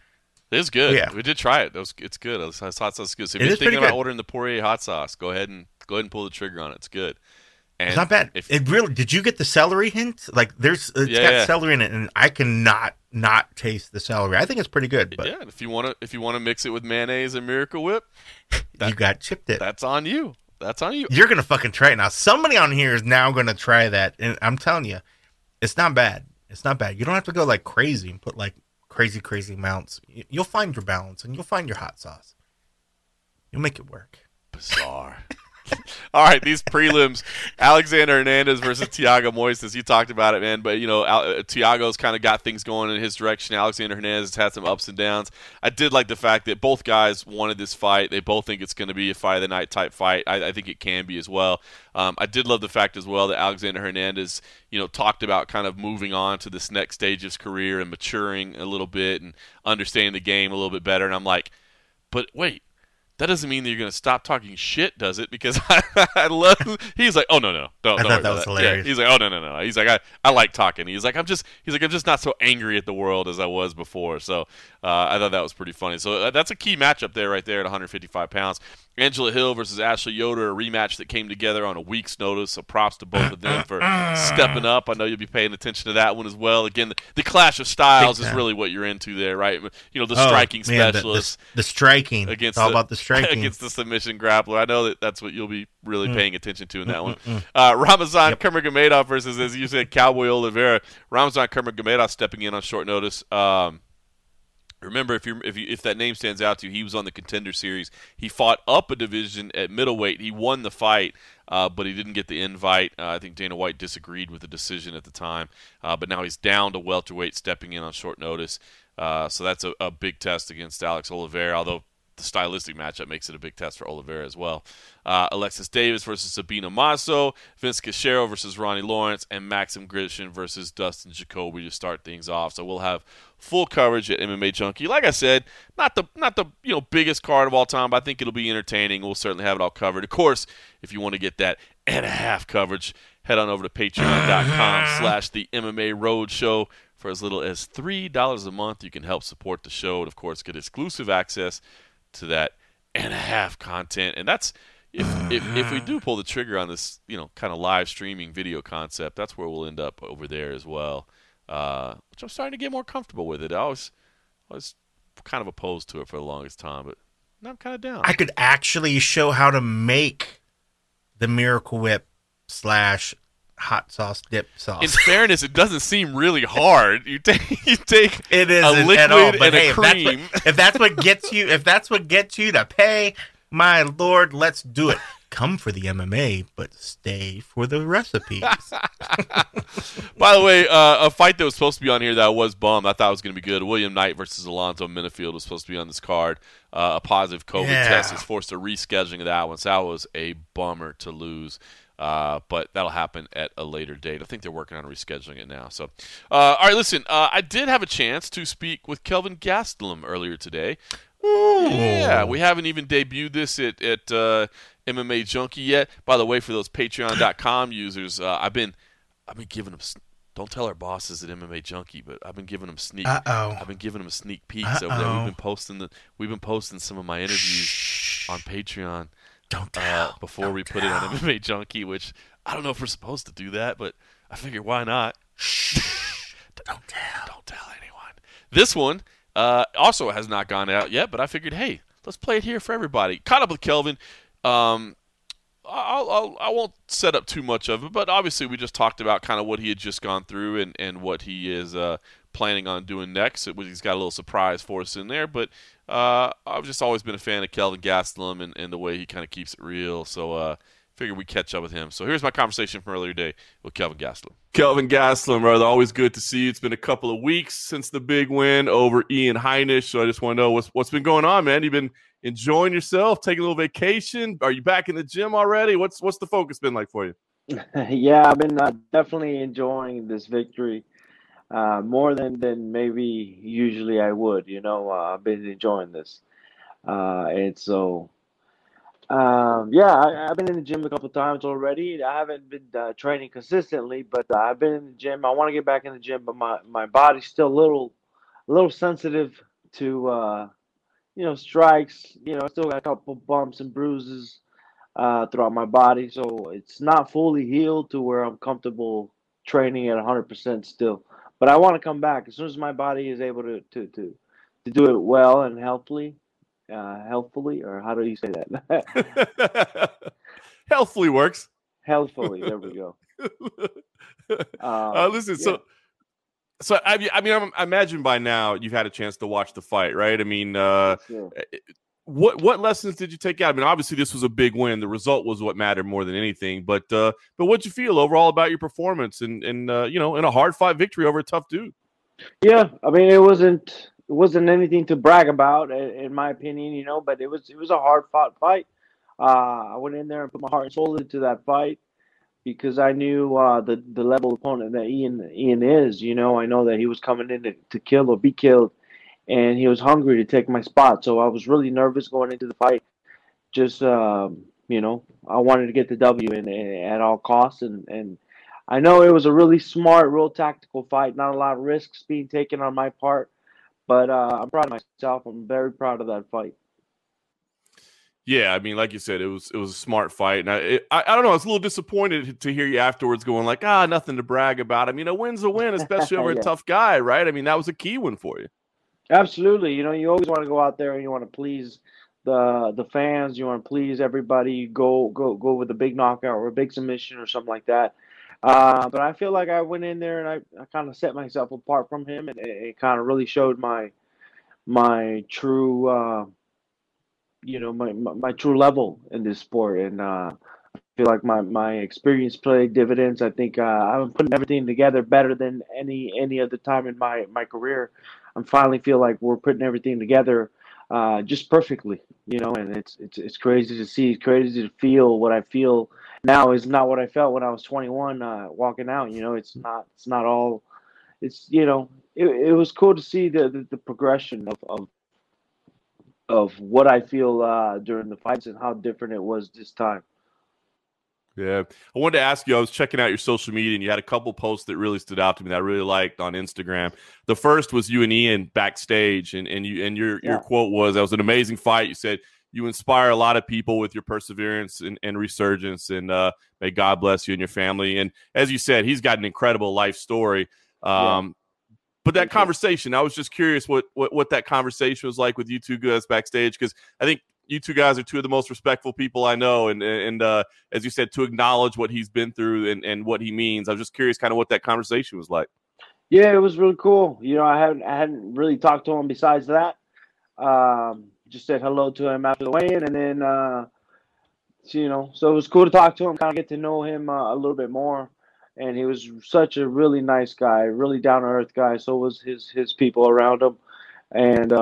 Speaker 1: It's good.
Speaker 2: Yeah.
Speaker 1: We did try it. It's good. Hot sauce is good. So if
Speaker 2: It
Speaker 1: you're
Speaker 2: is
Speaker 1: thinking
Speaker 2: pretty
Speaker 1: about
Speaker 2: good.
Speaker 1: ordering the Poirier hot sauce, go ahead and pull the trigger on it. It's good. And
Speaker 2: It's not bad.
Speaker 1: If,
Speaker 2: It really. Did you get the celery hint? Like, it's got celery in it, and I cannot not taste the celery. I think it's pretty good. But
Speaker 1: yeah, if you want to mix it with mayonnaise and Miracle Whip,
Speaker 2: you got chipped it.
Speaker 1: that's on you. That's on you.
Speaker 2: You're gonna fucking try it now. Somebody on here is now gonna try that, and I'm telling you, it's not bad. It's not bad. You don't have to go like crazy and put like crazy amounts. You'll find your balance, and you'll find your hot sauce. You'll make it work.
Speaker 1: Bizarre. All right, these prelims: Alexander Hernandez versus Thiago Moises. You talked about it, man. But Thiago's kind of got things going in his direction. Alexander Hernandez has had some ups and downs. I did like the fact that both guys wanted this fight. They both think it's going to be a fight of the night type fight. I think it can be as well. I did love the fact as well that Alexander Hernandez, talked about kind of moving on to this next stage of his career and maturing a little bit and understanding the game a little bit better. And I'm like, but wait. That doesn't mean that you're going to stop talking shit, does it? Because I love. He's like, oh no, don't.
Speaker 2: I thought that was hilarious.
Speaker 1: Yeah, he's like, oh no. He's like, I like talking. He's like, I'm just not so angry at the world as I was before. So I thought that was pretty funny. So that's a key matchup there, right there at 155 pounds. Angela Hill versus Ashley Yoder, a rematch that came together on a week's notice. So props to both of them for stepping up. I know you'll be paying attention to that one as well. Again, the clash of styles is really what you're into there, right? The striking specialist.
Speaker 2: The striking.
Speaker 1: Against
Speaker 2: it's all about the striking.
Speaker 1: Against the submission grappler. I know that's what you'll be really paying attention to in that one. Ramazan Kurmagomedov versus, as you said, Cowboy Oliveira. Ramazan Kurmagomedov stepping in on short notice. Remember, if that name stands out to you, he was on the Contender Series. He fought up a division at middleweight. He won the fight, but he didn't get the invite. I think Dana White disagreed with the decision at the time. But now he's down to welterweight, stepping in on short notice. So that's a big test against Alex Oliveira, although the stylistic matchup makes it a big test for Oliveira as well. Alexis Davis versus Sabina Masso, Vince Cachero versus Ronnie Lawrence, and Maxim Grishin versus Dustin Jacoby to start things off. So we'll have full coverage at MMA Junkie. Like I said, not the biggest card of all time, but I think it'll be entertaining. We'll certainly have it all covered. Of course, if you want to get that and a half coverage, head on over to patreon.com/the MMA Roadshow. For as little as $3 a month, you can help support the show and, of course, get exclusive access to that and a half content. And that's if we do pull the trigger on this kind of live streaming video concept, that's where we'll end up over there as well, which I'm starting to get more comfortable with it. I was kind of opposed to it for the longest time, but now I'm kind of down.
Speaker 2: I could actually show how to make the Miracle Whip / hot sauce dip sauce.
Speaker 1: In fairness, it doesn't seem really hard. You take
Speaker 2: it is
Speaker 1: a liquid
Speaker 2: at all, but
Speaker 1: and
Speaker 2: hey,
Speaker 1: a cream.
Speaker 2: If that's what gets you to pay, my lord, let's do it. Come for the MMA, but stay for the recipes.
Speaker 1: By the way, a fight that was supposed to be on here that I was bummed. I thought it was going to be good. William Knight versus Alonzo Minifield was supposed to be on this card. A positive COVID test is forced to rescheduling of that one. So that was a bummer to lose. But that'll happen at a later date. I think they're working on rescheduling it now. So, all right, listen. I did have a chance to speak with Kelvin Gastelum earlier today. Ooh. Yeah, we haven't even debuted this at MMA Junkie yet. By the way, for those Patreon.com users, I've been giving them. Don't tell our bosses at MMA Junkie, but I've been giving them sneak peeks over there. We've been posting some of my interviews on Patreon.
Speaker 2: Don't tell.
Speaker 1: Before we put it on MMA Junkie, which I don't know if we're supposed to do that, but I figured why not? Don't tell anyone. This one also has not gone out yet, but I figured, hey, let's play it here for everybody. Caught up with Kelvin. I won't set up too much of it, but obviously we just talked about kind of what he had just gone through and what he is planning on doing next. He's got a little surprise for us in there, but I've just always been a fan of Kelvin Gastelum and the way he kind of keeps it real. So figured we'd catch up with him. So here's my conversation from earlier today with Kelvin Gastelum. Kelvin Gastelum, brother, always good to see you. It's been a couple of weeks since the big win over Ian Heinisch, so I just want to know what's been going on, man. You've been enjoying yourself, taking a little vacation? Are you back in the gym already? What's the focus been like for you?
Speaker 7: Yeah, I've been definitely enjoying this victory more than maybe usually I would. I've been enjoying this, and so I've been in the gym a couple times already. I haven't been training consistently, but I've been in the gym. I want to get back in the gym, but my body's still a little sensitive to strikes. I still got a couple bumps and bruises throughout my body, so it's not fully healed to where I'm comfortable training at 100% still. But I want to come back as soon as my body is able to do it well and healthfully, or how do you say that?
Speaker 8: Healthfully works.
Speaker 7: Healthfully, there we go.
Speaker 8: Listen,
Speaker 7: Yeah.
Speaker 8: so I imagine by now you've had a chance to watch the fight, right? I mean,
Speaker 7: Sure.
Speaker 8: what lessons did you take out? I mean, obviously this was a big win. The result was what mattered more than anything. But what'd you feel overall about your performance and in a hard fought victory over a tough dude?
Speaker 7: Yeah, I mean, it wasn't anything to brag about, in my opinion, but it was a hard fought fight. I went in there and put my heart and soul into that fight because I knew the level of opponent that Ian is. I know that he was coming in to kill or be killed, and he was hungry to take my spot. So I was really nervous going into the fight. Just I wanted to get the W at all costs, and I know it was a really smart, real tactical fight. Not a lot of risks being taken on my part, but I'm proud of myself. I'm very proud of that fight.
Speaker 8: Yeah, I mean, like you said, it was a smart fight, and I don't know. I was a little disappointed to hear you afterwards going like, nothing to brag about. I mean, a win's a win, especially over
Speaker 7: Yeah.
Speaker 8: a tough guy, right? I mean, that was a key win for you.
Speaker 7: Absolutely. You always want to go out there and you want to please the fans. You want to please everybody. You go with a big knockout or a big submission or something like that. But I feel like I went in there and I kind of set myself apart from him, and it kind of really showed my true my true level in this sport. And I feel like my experience played dividends. I think I'm putting everything together better than any other time in my career. I finally feel like we're putting everything together just perfectly, and it's crazy to see, it's crazy to feel. What I feel now is not what I felt when I was 21 walking out. It's not all. It was cool to see the progression of what I feel during the fights and how different it was this time.
Speaker 8: Yeah. I wanted to ask you, I was checking out your social media, and you had a couple posts that really stood out to me that I really liked on Instagram. The first was you and Ian backstage, and your quote was, that was an amazing fight. You said, you inspire a lot of people with your perseverance and resurgence, and may God bless you and your family. And as you said, he's got an incredible life story. But that conversation, I was just curious what that conversation was like with you two guys backstage, because I think you two guys are two of the most respectful people I know, and as you said, to acknowledge what he's been through and what he means. I was just curious kind of what that conversation was like.
Speaker 7: Yeah, it was really cool. I hadn't really talked to him besides that. Just said hello to him after the weigh-in, and then so it was cool to talk to him, kind of get to know him a little bit more. And he was such a really nice guy, really down-to-earth guy. So was his people around him. And,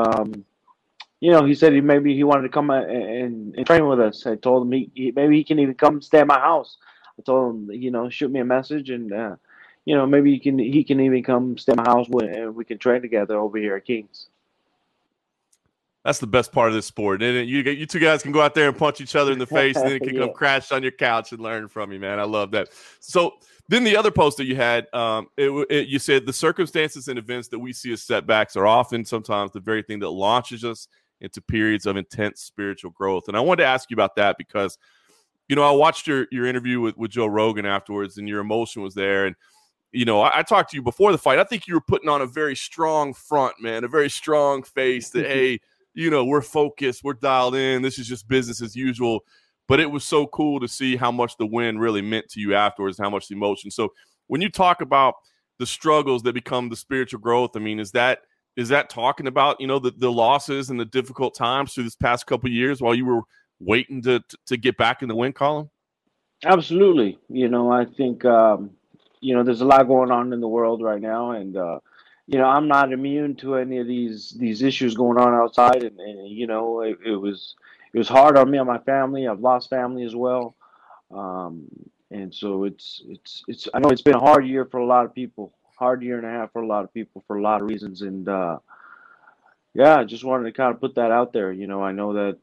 Speaker 7: he said maybe he wanted to come and train with us. I told him maybe he can even come stay at my house. I told him, shoot me a message, and, maybe he can even come stay at my house and we can train together over here at Kings.
Speaker 8: That's the best part of this sport. And you two guys can go out there and punch each other in the face, and then it can come crash on your couch and learn from you, man. I love that. So then the other post that you had, you said the circumstances and events that we see as setbacks are often sometimes the very thing that launches us into periods of intense spiritual growth. And I wanted to ask you about that because, I watched your interview with Joe Rogan afterwards, and your emotion was there. And, I talked to you before the fight. I think you were putting on a very strong front, man, a very strong face that, hey, we're focused, we're dialed in. This is just business as usual. But it was so cool to see how much the win really meant to you afterwards, how much emotion. So when you talk about the struggles that become the spiritual growth, I mean, is that talking about, the losses and the difficult times through this past couple of years while you were waiting to get back in the win column?
Speaker 7: Absolutely. I think, there's a lot going on in the world right now. And, I'm not immune to any of these issues going on outside. And it was hard on me and my family. I've lost family as well. And so it's I know it's been a hard year for a lot of people, hard year and a half for a lot of people for a lot of reasons. And I just wanted to kind of put that out there. I know that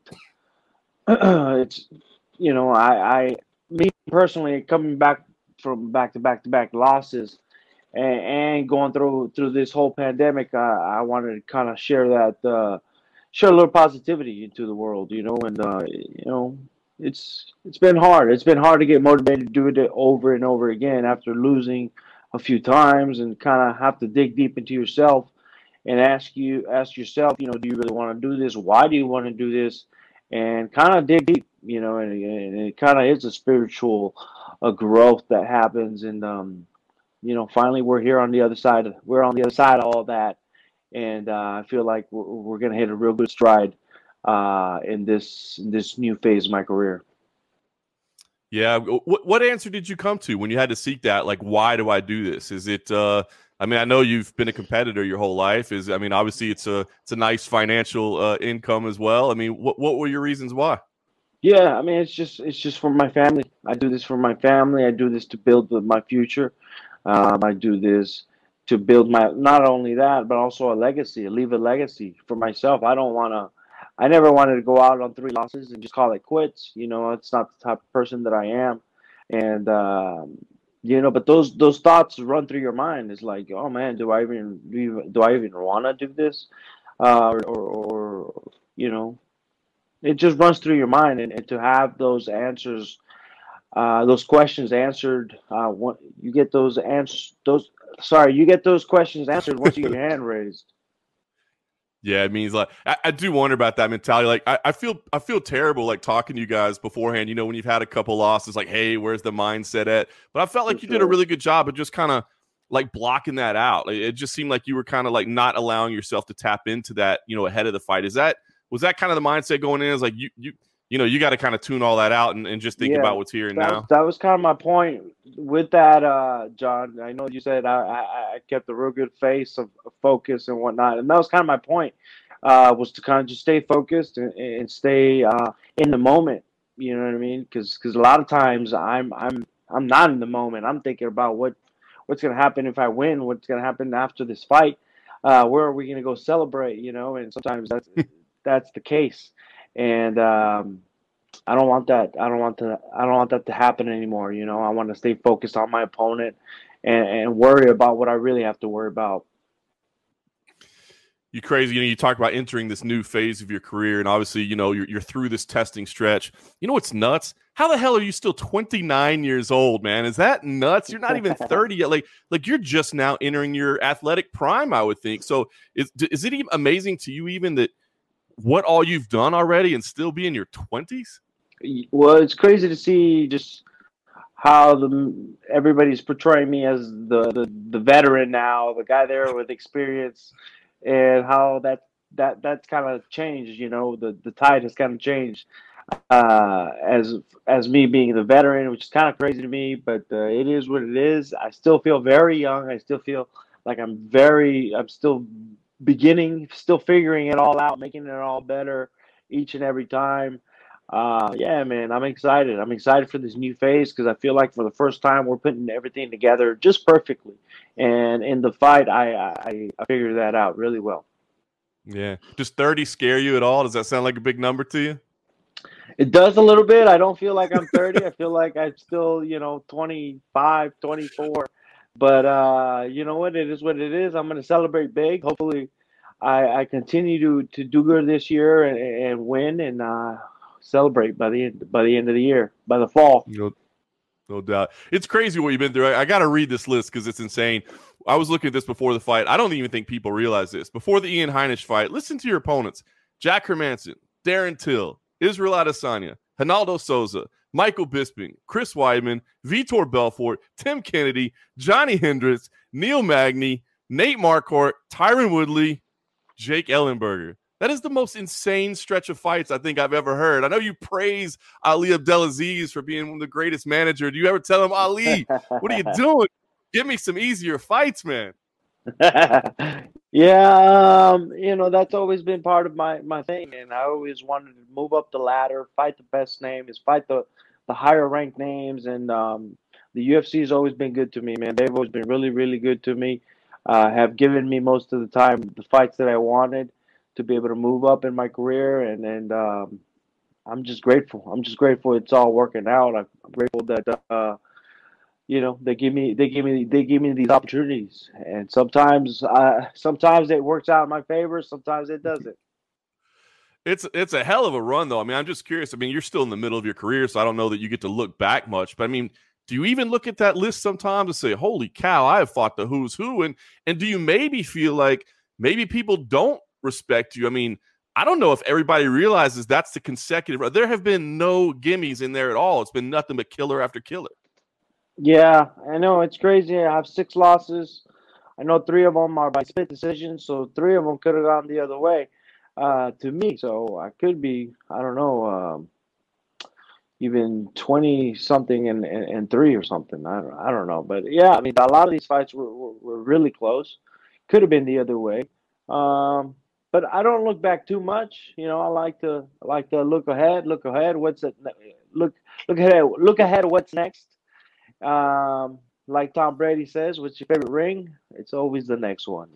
Speaker 7: it's, me personally, coming back from back to back losses and going through this whole pandemic, I wanted to kind of share that, share a little positivity into the world, and it's been hard. It's been hard to get motivated to do it over and over again after losing a few times, and kind of have to dig deep into yourself and ask yourself, do you really want to do this? Why do you want to do this? And kind of dig deep, and it kind of is a spiritual growth that happens. And finally we're here on the other side. We're on the other side of all that, and I feel like we're gonna hit a real good stride in this new phase of my career.
Speaker 8: Yeah. What answer did you come to when you had to seek that? Like, why do I do this? Is it? I mean, I know you've been a competitor your whole life. Obviously it's a nice financial income as well. I mean, what were your reasons why?
Speaker 7: Yeah, I mean, it's just for my family. I do this for my family. I do this to build my future. I do this to build not only that, but also a legacy, leave a legacy for myself. I never wanted to go out on 3 losses and just call it quits. It's not the type of person that I am. And, but those thoughts run through your mind. It's like, oh man, do I even want to do this? Or it just runs through your mind, and to have those answers, those questions answered, you get those questions answered once you get your hand raised.
Speaker 8: Yeah, it means like I do wonder about that mentality. Like I feel terrible like talking to you guys beforehand. When you've had a couple losses, like, hey, where's the mindset at? But I felt like you did a really good job of just kind of like blocking that out. Like, it just seemed like you were kind of like not allowing yourself to tap into that, ahead of the fight. Was that kind of the mindset going in? Is like you got to kind of tune all that out and just think about what's here and now.
Speaker 7: That was kind of my point with that, John. I know you said I kept a real good face of focus and whatnot, and that was kind of my point. Was to kind of just stay focused and stay in the moment. You know what I mean? Because a lot of times I'm not in the moment. I'm thinking about what's going to happen if I win. What's going to happen after this fight? Where are we going to go celebrate? And sometimes that's the case. And I don't want that. I don't want that to happen anymore. I want to stay focused on my opponent and worry about what I really have to worry about.
Speaker 8: You crazy. You talk about entering this new phase of your career, and obviously, you're through this testing stretch. What's nuts? How the hell are you still 29 years old, man? Is that nuts? You're not even 30 yet. Like you're just now entering your athletic prime, I would think. So is it even amazing to you even that what all you've done already and still be in your 20s?
Speaker 7: Well, it's crazy to see just how everybody's portraying me as the veteran now, the guy there with experience, and how that's kind of changed. The tide has kind of changed as me being the veteran, which is kind of crazy to me, but it is what it is. I still feel very young. I still feel like I'm still beginning, still figuring it all out, making it all better each and every time. Yeah, man, I'm excited. I'm excited for this new phase because I feel like for the first time we're putting everything together just perfectly. And in the fight, I figured that out really well.
Speaker 8: Yeah. Does 30 scare you at all? Does that sound like a big number to you?
Speaker 7: It does a little bit. I don't feel like I'm 30. I feel like I'm still, 25, 24. But you know what? It is what it is. I'm going to celebrate big. Hopefully, I continue to do good this year and win and celebrate by the end of the year, by the fall.
Speaker 8: No doubt. It's crazy what you've been through. I got to read this list because it's insane. I was looking at this before the fight. I don't even think people realize this. Before the Ian Heinisch fight, listen to your opponents. Jack Hermanson, Darren Till, Israel Adesanya, Ronaldo Souza, Michael Bisping, Chris Weidman, Vitor Belfort, Tim Kennedy, Johnny Hendricks, Neil Magny, Nate Marquardt, Tyron Woodley, Jake Ellenberger. That is the most insane stretch of fights I think I've ever heard. I know you praise Ali Abdelaziz for being one of the greatest managers. Do you ever tell him, Ali, what are you doing? Give me some easier fights, man.
Speaker 7: Yeah, that's always been part of my thing, and I always wanted to move up the ladder, fight the best names, fight the higher ranked names, and the UFC has always been good to me, man. They've always been really, really good to me. Have given me most of the time the fights that I wanted to be able to move up in my career, and I'm just grateful. I'm just grateful it's all working out. I'm grateful that they give me these opportunities, and sometimes it works out in my favor, sometimes it doesn't.
Speaker 8: It's a hell of a run, though. I mean, I'm just curious. I mean, you're still in the middle of your career, so I don't know that you get to look back much. But I mean, do you even look at that list sometimes and say, "Holy cow, I have fought the who's who"? And do you maybe feel like maybe people don't respect you? I mean, I don't know if everybody realizes that's the consecutive. There have been no gimmies in there at all. It's been nothing but killer after killer.
Speaker 7: Yeah, I know, it's crazy. I have 6 losses. I know 3 of them are by split decision, so 3 of them could have gone the other way to me. So I could be, I don't know, even 20 something and 3 or something. I don't know, but yeah, I mean, a lot of these fights were really close. Could have been the other way. But I don't look back too much. I like to look ahead. What's it? Look ahead. What's next? Like Tom Brady says, "What's your favorite ring?" It's always the next one.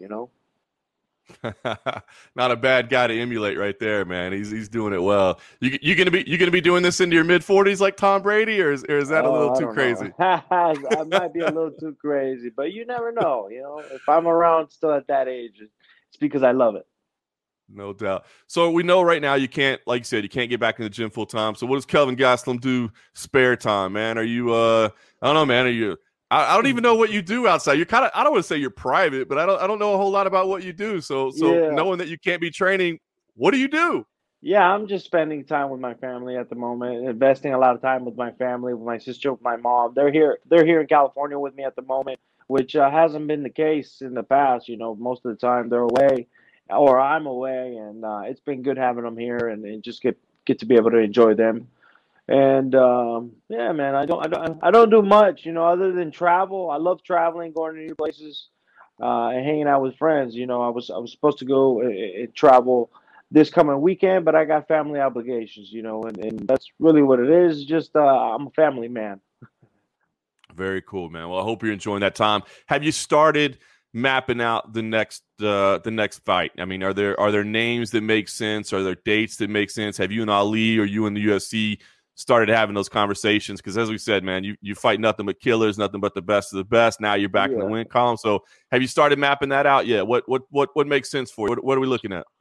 Speaker 8: Not a bad guy to emulate right there, man. He's doing it well. You gonna be doing this into your mid-40s like Tom Brady, or is that a little too crazy?
Speaker 7: I might be a little too crazy, but you never know. If I'm around still at that age, it's because I love it.
Speaker 8: No doubt. So we know right now you can't, like you said, you can't get back in the gym full time. So what does Kelvin Gastelum do spare time, man? Are you I don't know, man. Are you I don't even know what you do outside. You're kind of, I don't want to say you're private, but I don't know a whole lot about what you do. So
Speaker 7: Yeah.
Speaker 8: knowing that you can't be training, what do you do?
Speaker 7: Yeah, I'm just spending time with my family at the moment, investing a lot of time with my family, with my sister, with my mom. They're here in California with me at the moment, which hasn't been the case in the past. Most of the time they're away or I'm away, and it's been good having them here and just get to be able to enjoy them. And yeah, man, I don't do much, other than travel. I love traveling, going to new places, and hanging out with friends. I was supposed to go and travel this coming weekend, but I got family obligations, and that's really what it is. Just I'm a family man.
Speaker 8: Very cool, man. Well, I hope you're enjoying that time. Have you started mapping out the next fight? I mean, are there names that make sense? Are there dates that make sense? Have you and Ali or you and the UFC started having those conversations? Because as we said, man, you fight nothing but killers, nothing but the best of the best. Now you're back in the win column. So have you started mapping that out yet? What makes sense for you? What are we looking at?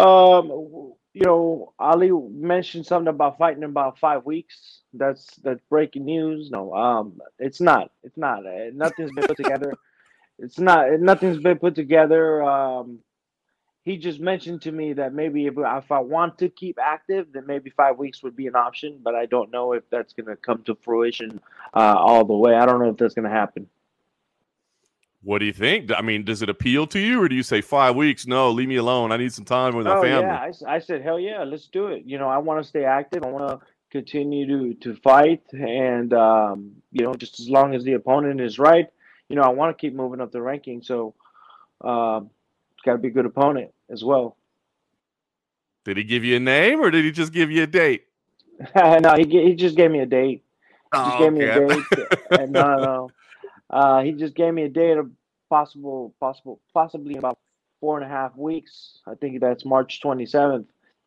Speaker 7: Ali mentioned something about fighting in about 5 weeks. That's breaking news. No, it's not. Nothing's been put together. Nothing's been put together. He just mentioned to me that maybe if I want to keep active, then maybe 5 weeks would be an option. But I don't know if that's going to come to fruition all the way. I don't know if that's going to happen.
Speaker 8: What do you think? I mean, does it appeal to you, or do you say 5 weeks? No, leave me alone. I need some time with my family.
Speaker 7: Yeah, I said, hell yeah, let's do it. I want to stay active. I want to continue to fight, and just as long as the opponent is right, I want to keep moving up the ranking. So, it's got to be a good opponent as well.
Speaker 8: Did he give you a name, or did he just give you a date?
Speaker 7: No, he just gave me a date. Gave me a date. And no. He just gave me a date of possibly about 4.5 weeks. I think that's March 27th.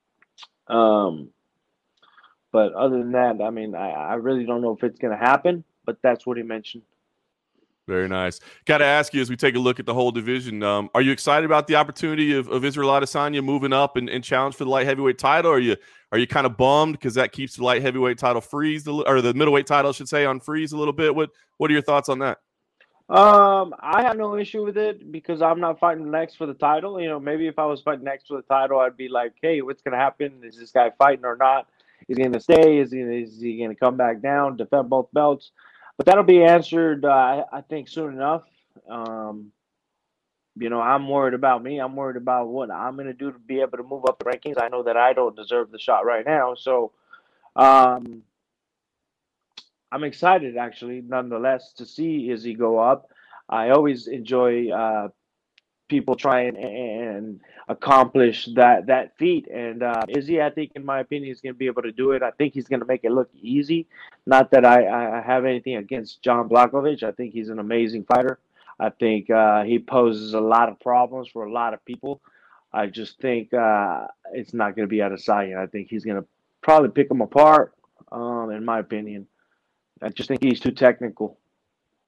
Speaker 7: But other than that, I mean, I really don't know if it's going to happen, but that's what he mentioned.
Speaker 8: Very nice. Got to ask you, as we take a look at the whole division, are you excited about the opportunity of Israel Adesanya moving up and challenge for the light heavyweight title? Or are you kind of bummed because that keeps the light heavyweight title or the middleweight title, I should say, on freeze a little bit? What are your thoughts on that?
Speaker 7: I have no issue with it because I'm not fighting next for the title. Maybe if I was fighting next for the title, I'd be like, hey, what's going to happen? Is this guy fighting or not? Is he going to stay? Is he going to come back down, defend both belts? But that'll be answered, I think, soon enough. I'm worried about me. I'm worried about what I'm going to do to be able to move up the rankings. I know that I don't deserve the shot right now. So I'm excited, actually, nonetheless, to see Izzy go up. I always enjoy people trying and accomplish that feat. And Izzy, I think, in my opinion, is going to be able to do it. I think he's going to make it look easy. Not that I have anything against John Blachowicz. I think he's an amazing fighter. I think he poses a lot of problems for a lot of people. I just think it's not going to be Adesanya. I think he's going to probably pick him apart, in my opinion. I just think he's too technical.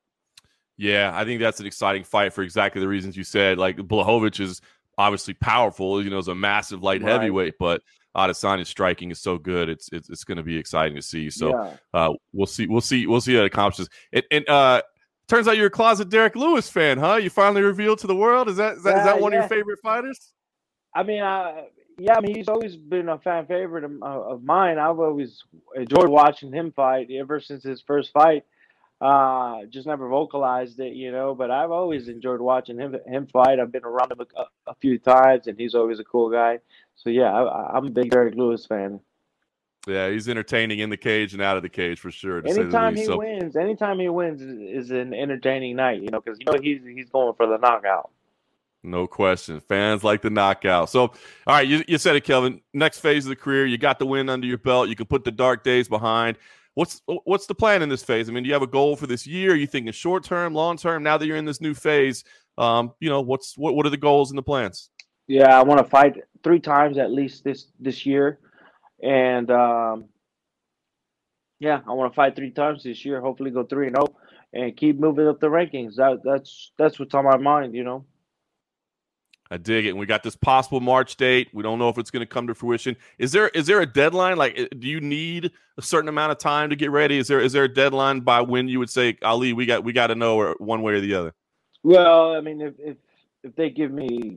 Speaker 8: Yeah, I think that's an exciting fight for exactly the reasons you said. Like Blachowicz is obviously powerful, is a massive light heavyweight, but Adesanya's striking is so good. It's going to be exciting to see. So we'll see how it accomplishes. And turns out you're a closet Derek Lewis fan, huh? You finally revealed to the world. Is that one of your favorite fighters?
Speaker 7: I mean, he's always been a fan favorite of mine. I've always enjoyed watching him fight ever since his first fight. Just never vocalized it, but I've always enjoyed watching him fight. I've been around him a few times, and he's always a cool guy. So yeah, I'm a big Derek Lewis fan.
Speaker 8: Yeah, he's entertaining in the cage and out of the cage for sure.
Speaker 7: Anytime he wins is an entertaining night, because he's going for the knockout.
Speaker 8: No question. Fans like the knockout. So, all right, you said it, Kelvin. Next phase of the career, you got the win under your belt. You can put the dark days behind. What's the plan in this phase? I mean, do you have a goal for this year? Are you thinking short term, long term? Now that you're in this new phase, what are the goals and the plans?
Speaker 7: Yeah, I want to fight 3 times at least this year, and I want to fight 3 times this year. Hopefully, go 3-0 and keep moving up the rankings. That's what's on my mind,
Speaker 8: I dig it. And we got this possible March date. We don't know if it's going to come to fruition. Is there a deadline? Like, do you need a certain amount of time to get ready? Is there a deadline by when you would say, Ali, we got to know, or one way or the other?
Speaker 7: Well, I mean, if they give me,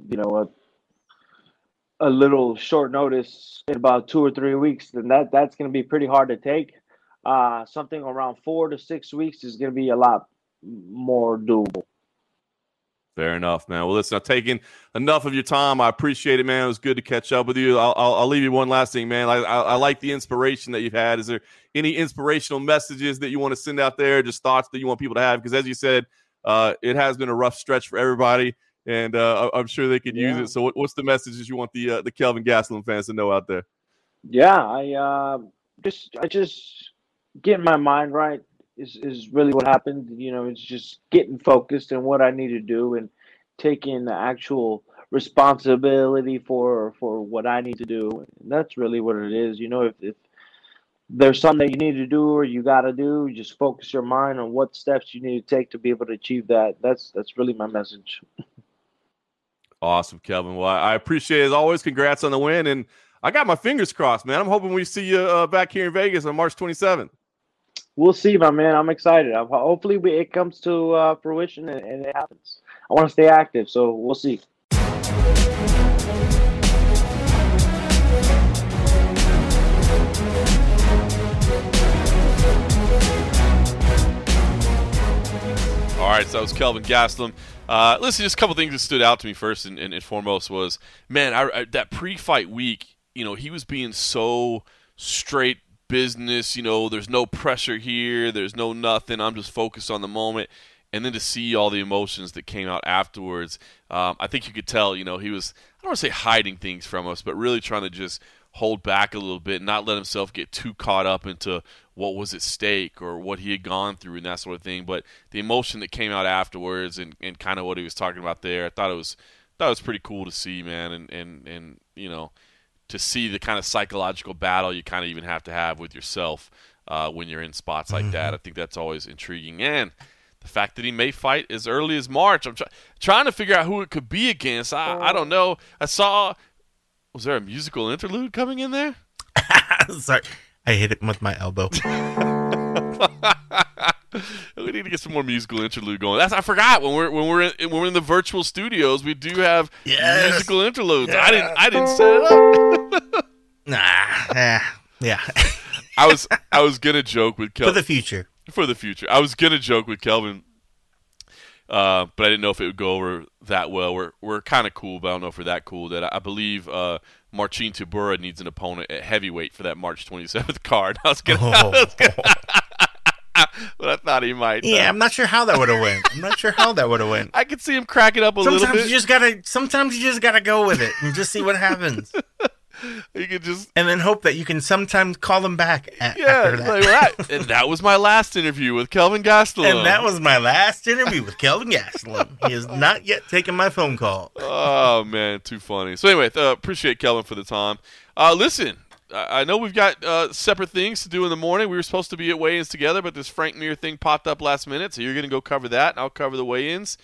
Speaker 7: a little short notice in about 2 or 3 weeks, then that's going to be pretty hard to take. Something around 4 to 6 weeks is going to be a lot more doable.
Speaker 8: Fair enough, man. Well, listen, I've taken enough of your time. I appreciate it, man. It was good to catch up with you. I'll leave you one last thing, man. I like the inspiration that you've had. Is there any inspirational messages that you want to send out there, just thoughts that you want people to have? Because as you said, it has been a rough stretch for everybody, and I'm sure they could use it. So what's the messages you want the Kelvin Gastelum fans to know out there?
Speaker 7: Yeah, I just getting my mind right is really what happened. It's just getting focused on what I need to do and taking the actual responsibility for what I need to do. And that's really what it is. If there's something that you need to do or you got to do, just focus your mind on what steps you need to take to be able to achieve that. That's really my message.
Speaker 8: Awesome, Kelvin. Well, I appreciate it as always. Congrats on the win. And I got my fingers crossed, man. I'm hoping we see you back here in Vegas on March 27th.
Speaker 7: We'll see, my man. I'm excited. Hopefully it comes to fruition and it happens. I want to stay active, so we'll see.
Speaker 1: All right, so that was Kelvin Gastelum. Listen, just a couple things that stood out to me first and foremost was, man, that pre-fight week, he was being so straight business, there's no pressure here, there's no nothing, I'm just focused on the moment. And then to see all the emotions that came out afterwards, I think you could tell, he was, I don't want to say hiding things from us, but really trying to just hold back a little bit and not let himself get too caught up into what was at stake or what he had gone through and that sort of thing. But the emotion that came out afterwards and kind of what he was talking about there, I thought it was pretty cool to see, man, and to see the kind of psychological battle you kind of even have to have with yourself when you're in spots like that. I think that's always intriguing. And the fact that he may fight as early as March, I'm trying to figure out who it could be against. I don't know. Was there a musical interlude coming in there?
Speaker 2: Sorry, I hit it with my elbow.
Speaker 1: We need to get some more musical interlude going. I forgot when we're in the virtual studios, we do have musical interludes. Yes. I didn't set it up.
Speaker 2: Yeah.
Speaker 1: I was gonna joke with Kelvin
Speaker 2: for the future.
Speaker 1: I was gonna joke with Kelvin, but I didn't know if it would go over that well. We're kind of cool, but I don't know if we're that cool. That I believe Marcin Tybura needs an opponent at heavyweight for that March 27th card. But I thought he might.
Speaker 2: Yeah, I'm not sure how that would have went.
Speaker 1: I could see him cracking up a little bit.
Speaker 2: Sometimes you just gotta go with it and just see what happens.
Speaker 1: You could just
Speaker 2: and then hope that you can sometimes call them back. After that.
Speaker 1: Like, and that was my last interview with Kelvin Gastelum.
Speaker 2: He has not yet taken my phone call.
Speaker 1: Oh man, too funny. So anyway, appreciate Kelvin for the time. Listen, I know we've got separate things to do in the morning. We were supposed to be at weigh-ins together, but this Frank Mir thing popped up last minute, so you're going to go cover that, and I'll cover the weigh-ins.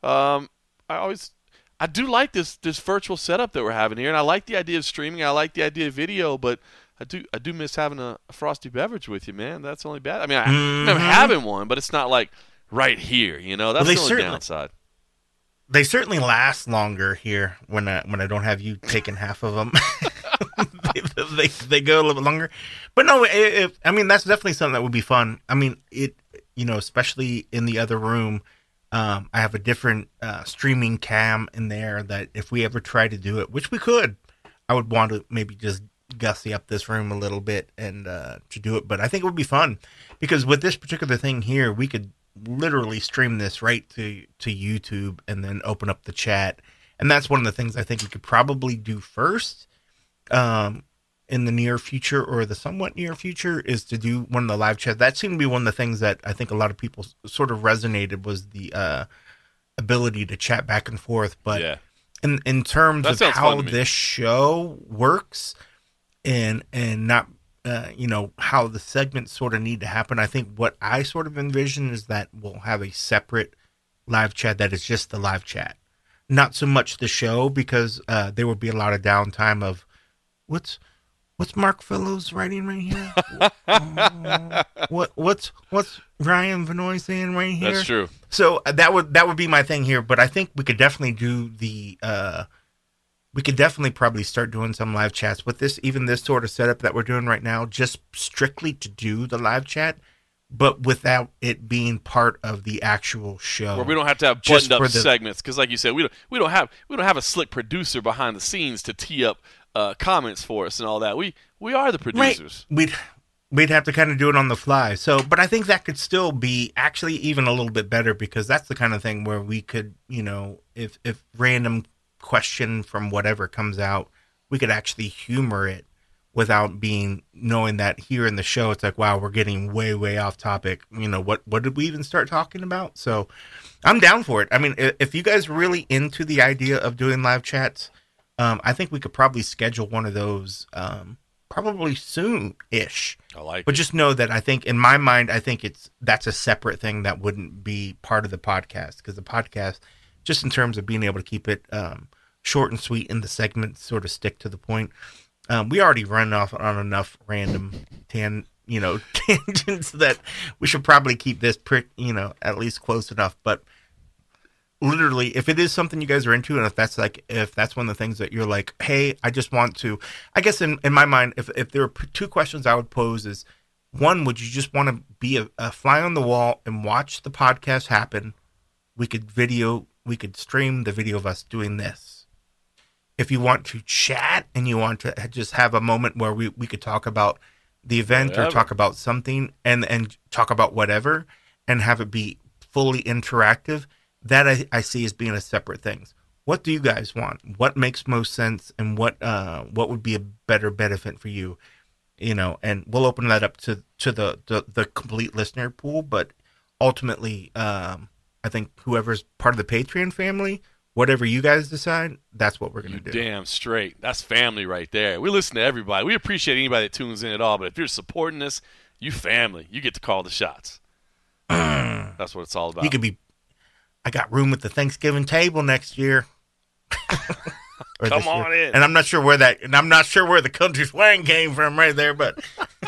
Speaker 1: I do like this virtual setup that we're having here, and I like the idea of streaming. I like the idea of video, but I do miss having a frosty beverage with you, man. That's only bad. I mean, I'm having one, but it's not like right here. That's the only downside.
Speaker 2: They certainly last longer here when I don't have you taking half of them. they go a little bit longer, but no, I mean that's definitely something that would be fun. I mean especially in the other room. I have a different streaming cam in there that if we ever try to do it, which we could, I would want to maybe just gussy up this room a little bit and to do it. But I think it would be fun because with this particular thing here, we could literally stream this right to YouTube and then open up the chat. And that's one of the things I think we could probably do first in the near future or the somewhat near future is to do one of the live chats. That seemed to be one of the things that I think a lot of people sort of resonated was the ability to chat back and forth. But
Speaker 1: yeah.
Speaker 2: in terms of how this show works and not, how the segments sort of need to happen, I think what I sort of envision is that we'll have a separate live chat that is just the live chat. Not so much the show because there would be a lot of downtime of what's Mark Fellows writing right here? What's Ryan Vanoy saying right here?
Speaker 1: That's true.
Speaker 2: So that would be my thing here, but I think we could definitely do we could definitely probably start doing some live chats with this sort of setup that we're doing right now, just strictly to do the live chat, but without it being part of the actual show.
Speaker 1: Where we don't have to have buttoned up segments, because like you said, we don't have a slick producer behind the scenes to tee up comments for us and all that. We are the producers.
Speaker 2: Right. We'd have to kind of do it on the fly. So, but I think that could still be actually even a little bit better because that's the kind of thing where we could, if random question from whatever comes out, we could actually humor it without knowing that here in the show, it's like, wow, we're getting way, way off topic. What did we even start talking about? So I'm down for it. I mean, if you guys are really into the idea of doing live chats, I think we could probably schedule one of those probably soon-ish.
Speaker 1: I like
Speaker 2: but just know that I think, in my mind, that's a separate thing that wouldn't be part of the podcast because the podcast, just in terms of being able to keep it short and sweet and the segments sort of stick to the point, we already run off on enough random tangents that we should probably keep this at least close enough. But literally, if it is something you guys are into, and if that's one of the things that you're like, hey, I just want to, I guess in my mind, if there are two questions I would pose is, one, would you just want to be a fly on the wall and watch the podcast happen? We could stream the video of us doing this. If you want to chat and you want to just have a moment where we could talk about the event or talk about something and talk about whatever and have it be fully interactive, that I see as being a separate thing. What do you guys want? What makes most sense and what would be a better benefit for you? And we'll open that up to the complete listener pool, but ultimately, I think whoever's part of the Patreon family, whatever you guys decide, that's what we're going to do.
Speaker 1: Damn straight. That's family right there. We listen to everybody. We appreciate anybody that tunes in at all, but if you're supporting us, you family. You get to call the shots. That's what it's all about.
Speaker 2: You could be, I got room at the Thanksgiving table next year.
Speaker 1: Come on in.
Speaker 2: And I'm not sure where the country swang came from right there, but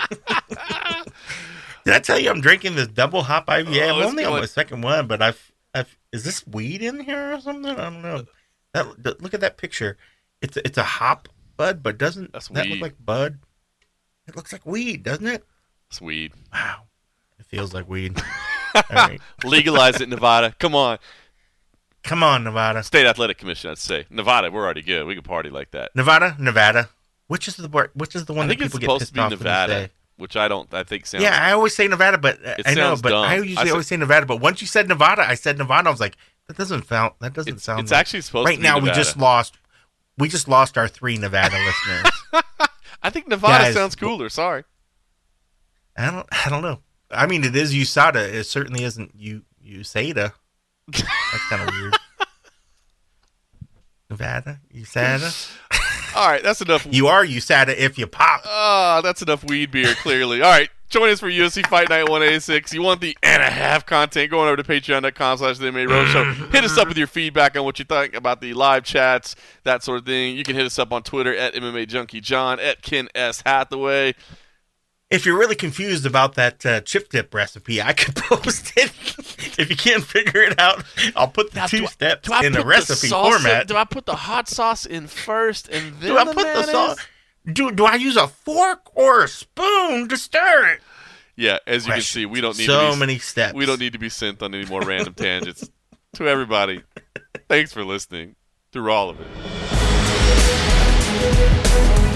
Speaker 2: did I tell you I'm drinking this double hop IPA? I'm only on my second one, but is this weed in here or something? I don't know. Look at that picture. It's a hop bud, but doesn't that look like bud? It looks like weed, doesn't it?
Speaker 1: It's weed.
Speaker 2: Wow. It feels like weed. All right.
Speaker 1: Legalize it, Nevada. Come on.
Speaker 2: Come on, Nevada.
Speaker 1: State Athletic Commission, I'd say. Nevada, we're already good. We can party like that.
Speaker 2: Nevada. Which is the one that people get pissed off
Speaker 1: Nevada, which I think sounds.
Speaker 2: Yeah, I always say Nevada, but I know, but dumb. I usually always say Nevada. But once you said Nevada, I was like, that doesn't sound.
Speaker 1: It's actually supposed to be
Speaker 2: Nevada.
Speaker 1: Right
Speaker 2: now, we just lost our 3 Nevada listeners.
Speaker 1: I think Nevada sounds cooler. Sorry.
Speaker 2: I don't know. I mean, it is USADA. It certainly isn't USADA. That's kind of weird. Nevada, USADA.
Speaker 1: All right, that's enough.
Speaker 2: You are USADA if you pop.
Speaker 1: That's enough weed beer, clearly. All right, join us for UFC Fight Night 186. You want the and a half content, going over to patreon.com/The MMA Roadshow. Hit us up with your feedback on what you think about the live chats, that sort of thing. You can hit us up on Twitter at MMA Junkie John, at Ken S. Hathaway.
Speaker 2: If you're really confused about that chip dip recipe, I could post it. If you can't figure it out, I'll put the two steps in the recipe format.
Speaker 1: Do I put the hot sauce in first and then
Speaker 2: do I put the sauce? Do I use a fork or a spoon to stir it?
Speaker 1: Yeah, as you can see, we don't need
Speaker 2: so many steps.
Speaker 1: We don't need to be sent on any more random tangents. To everybody, thanks for listening through all of it.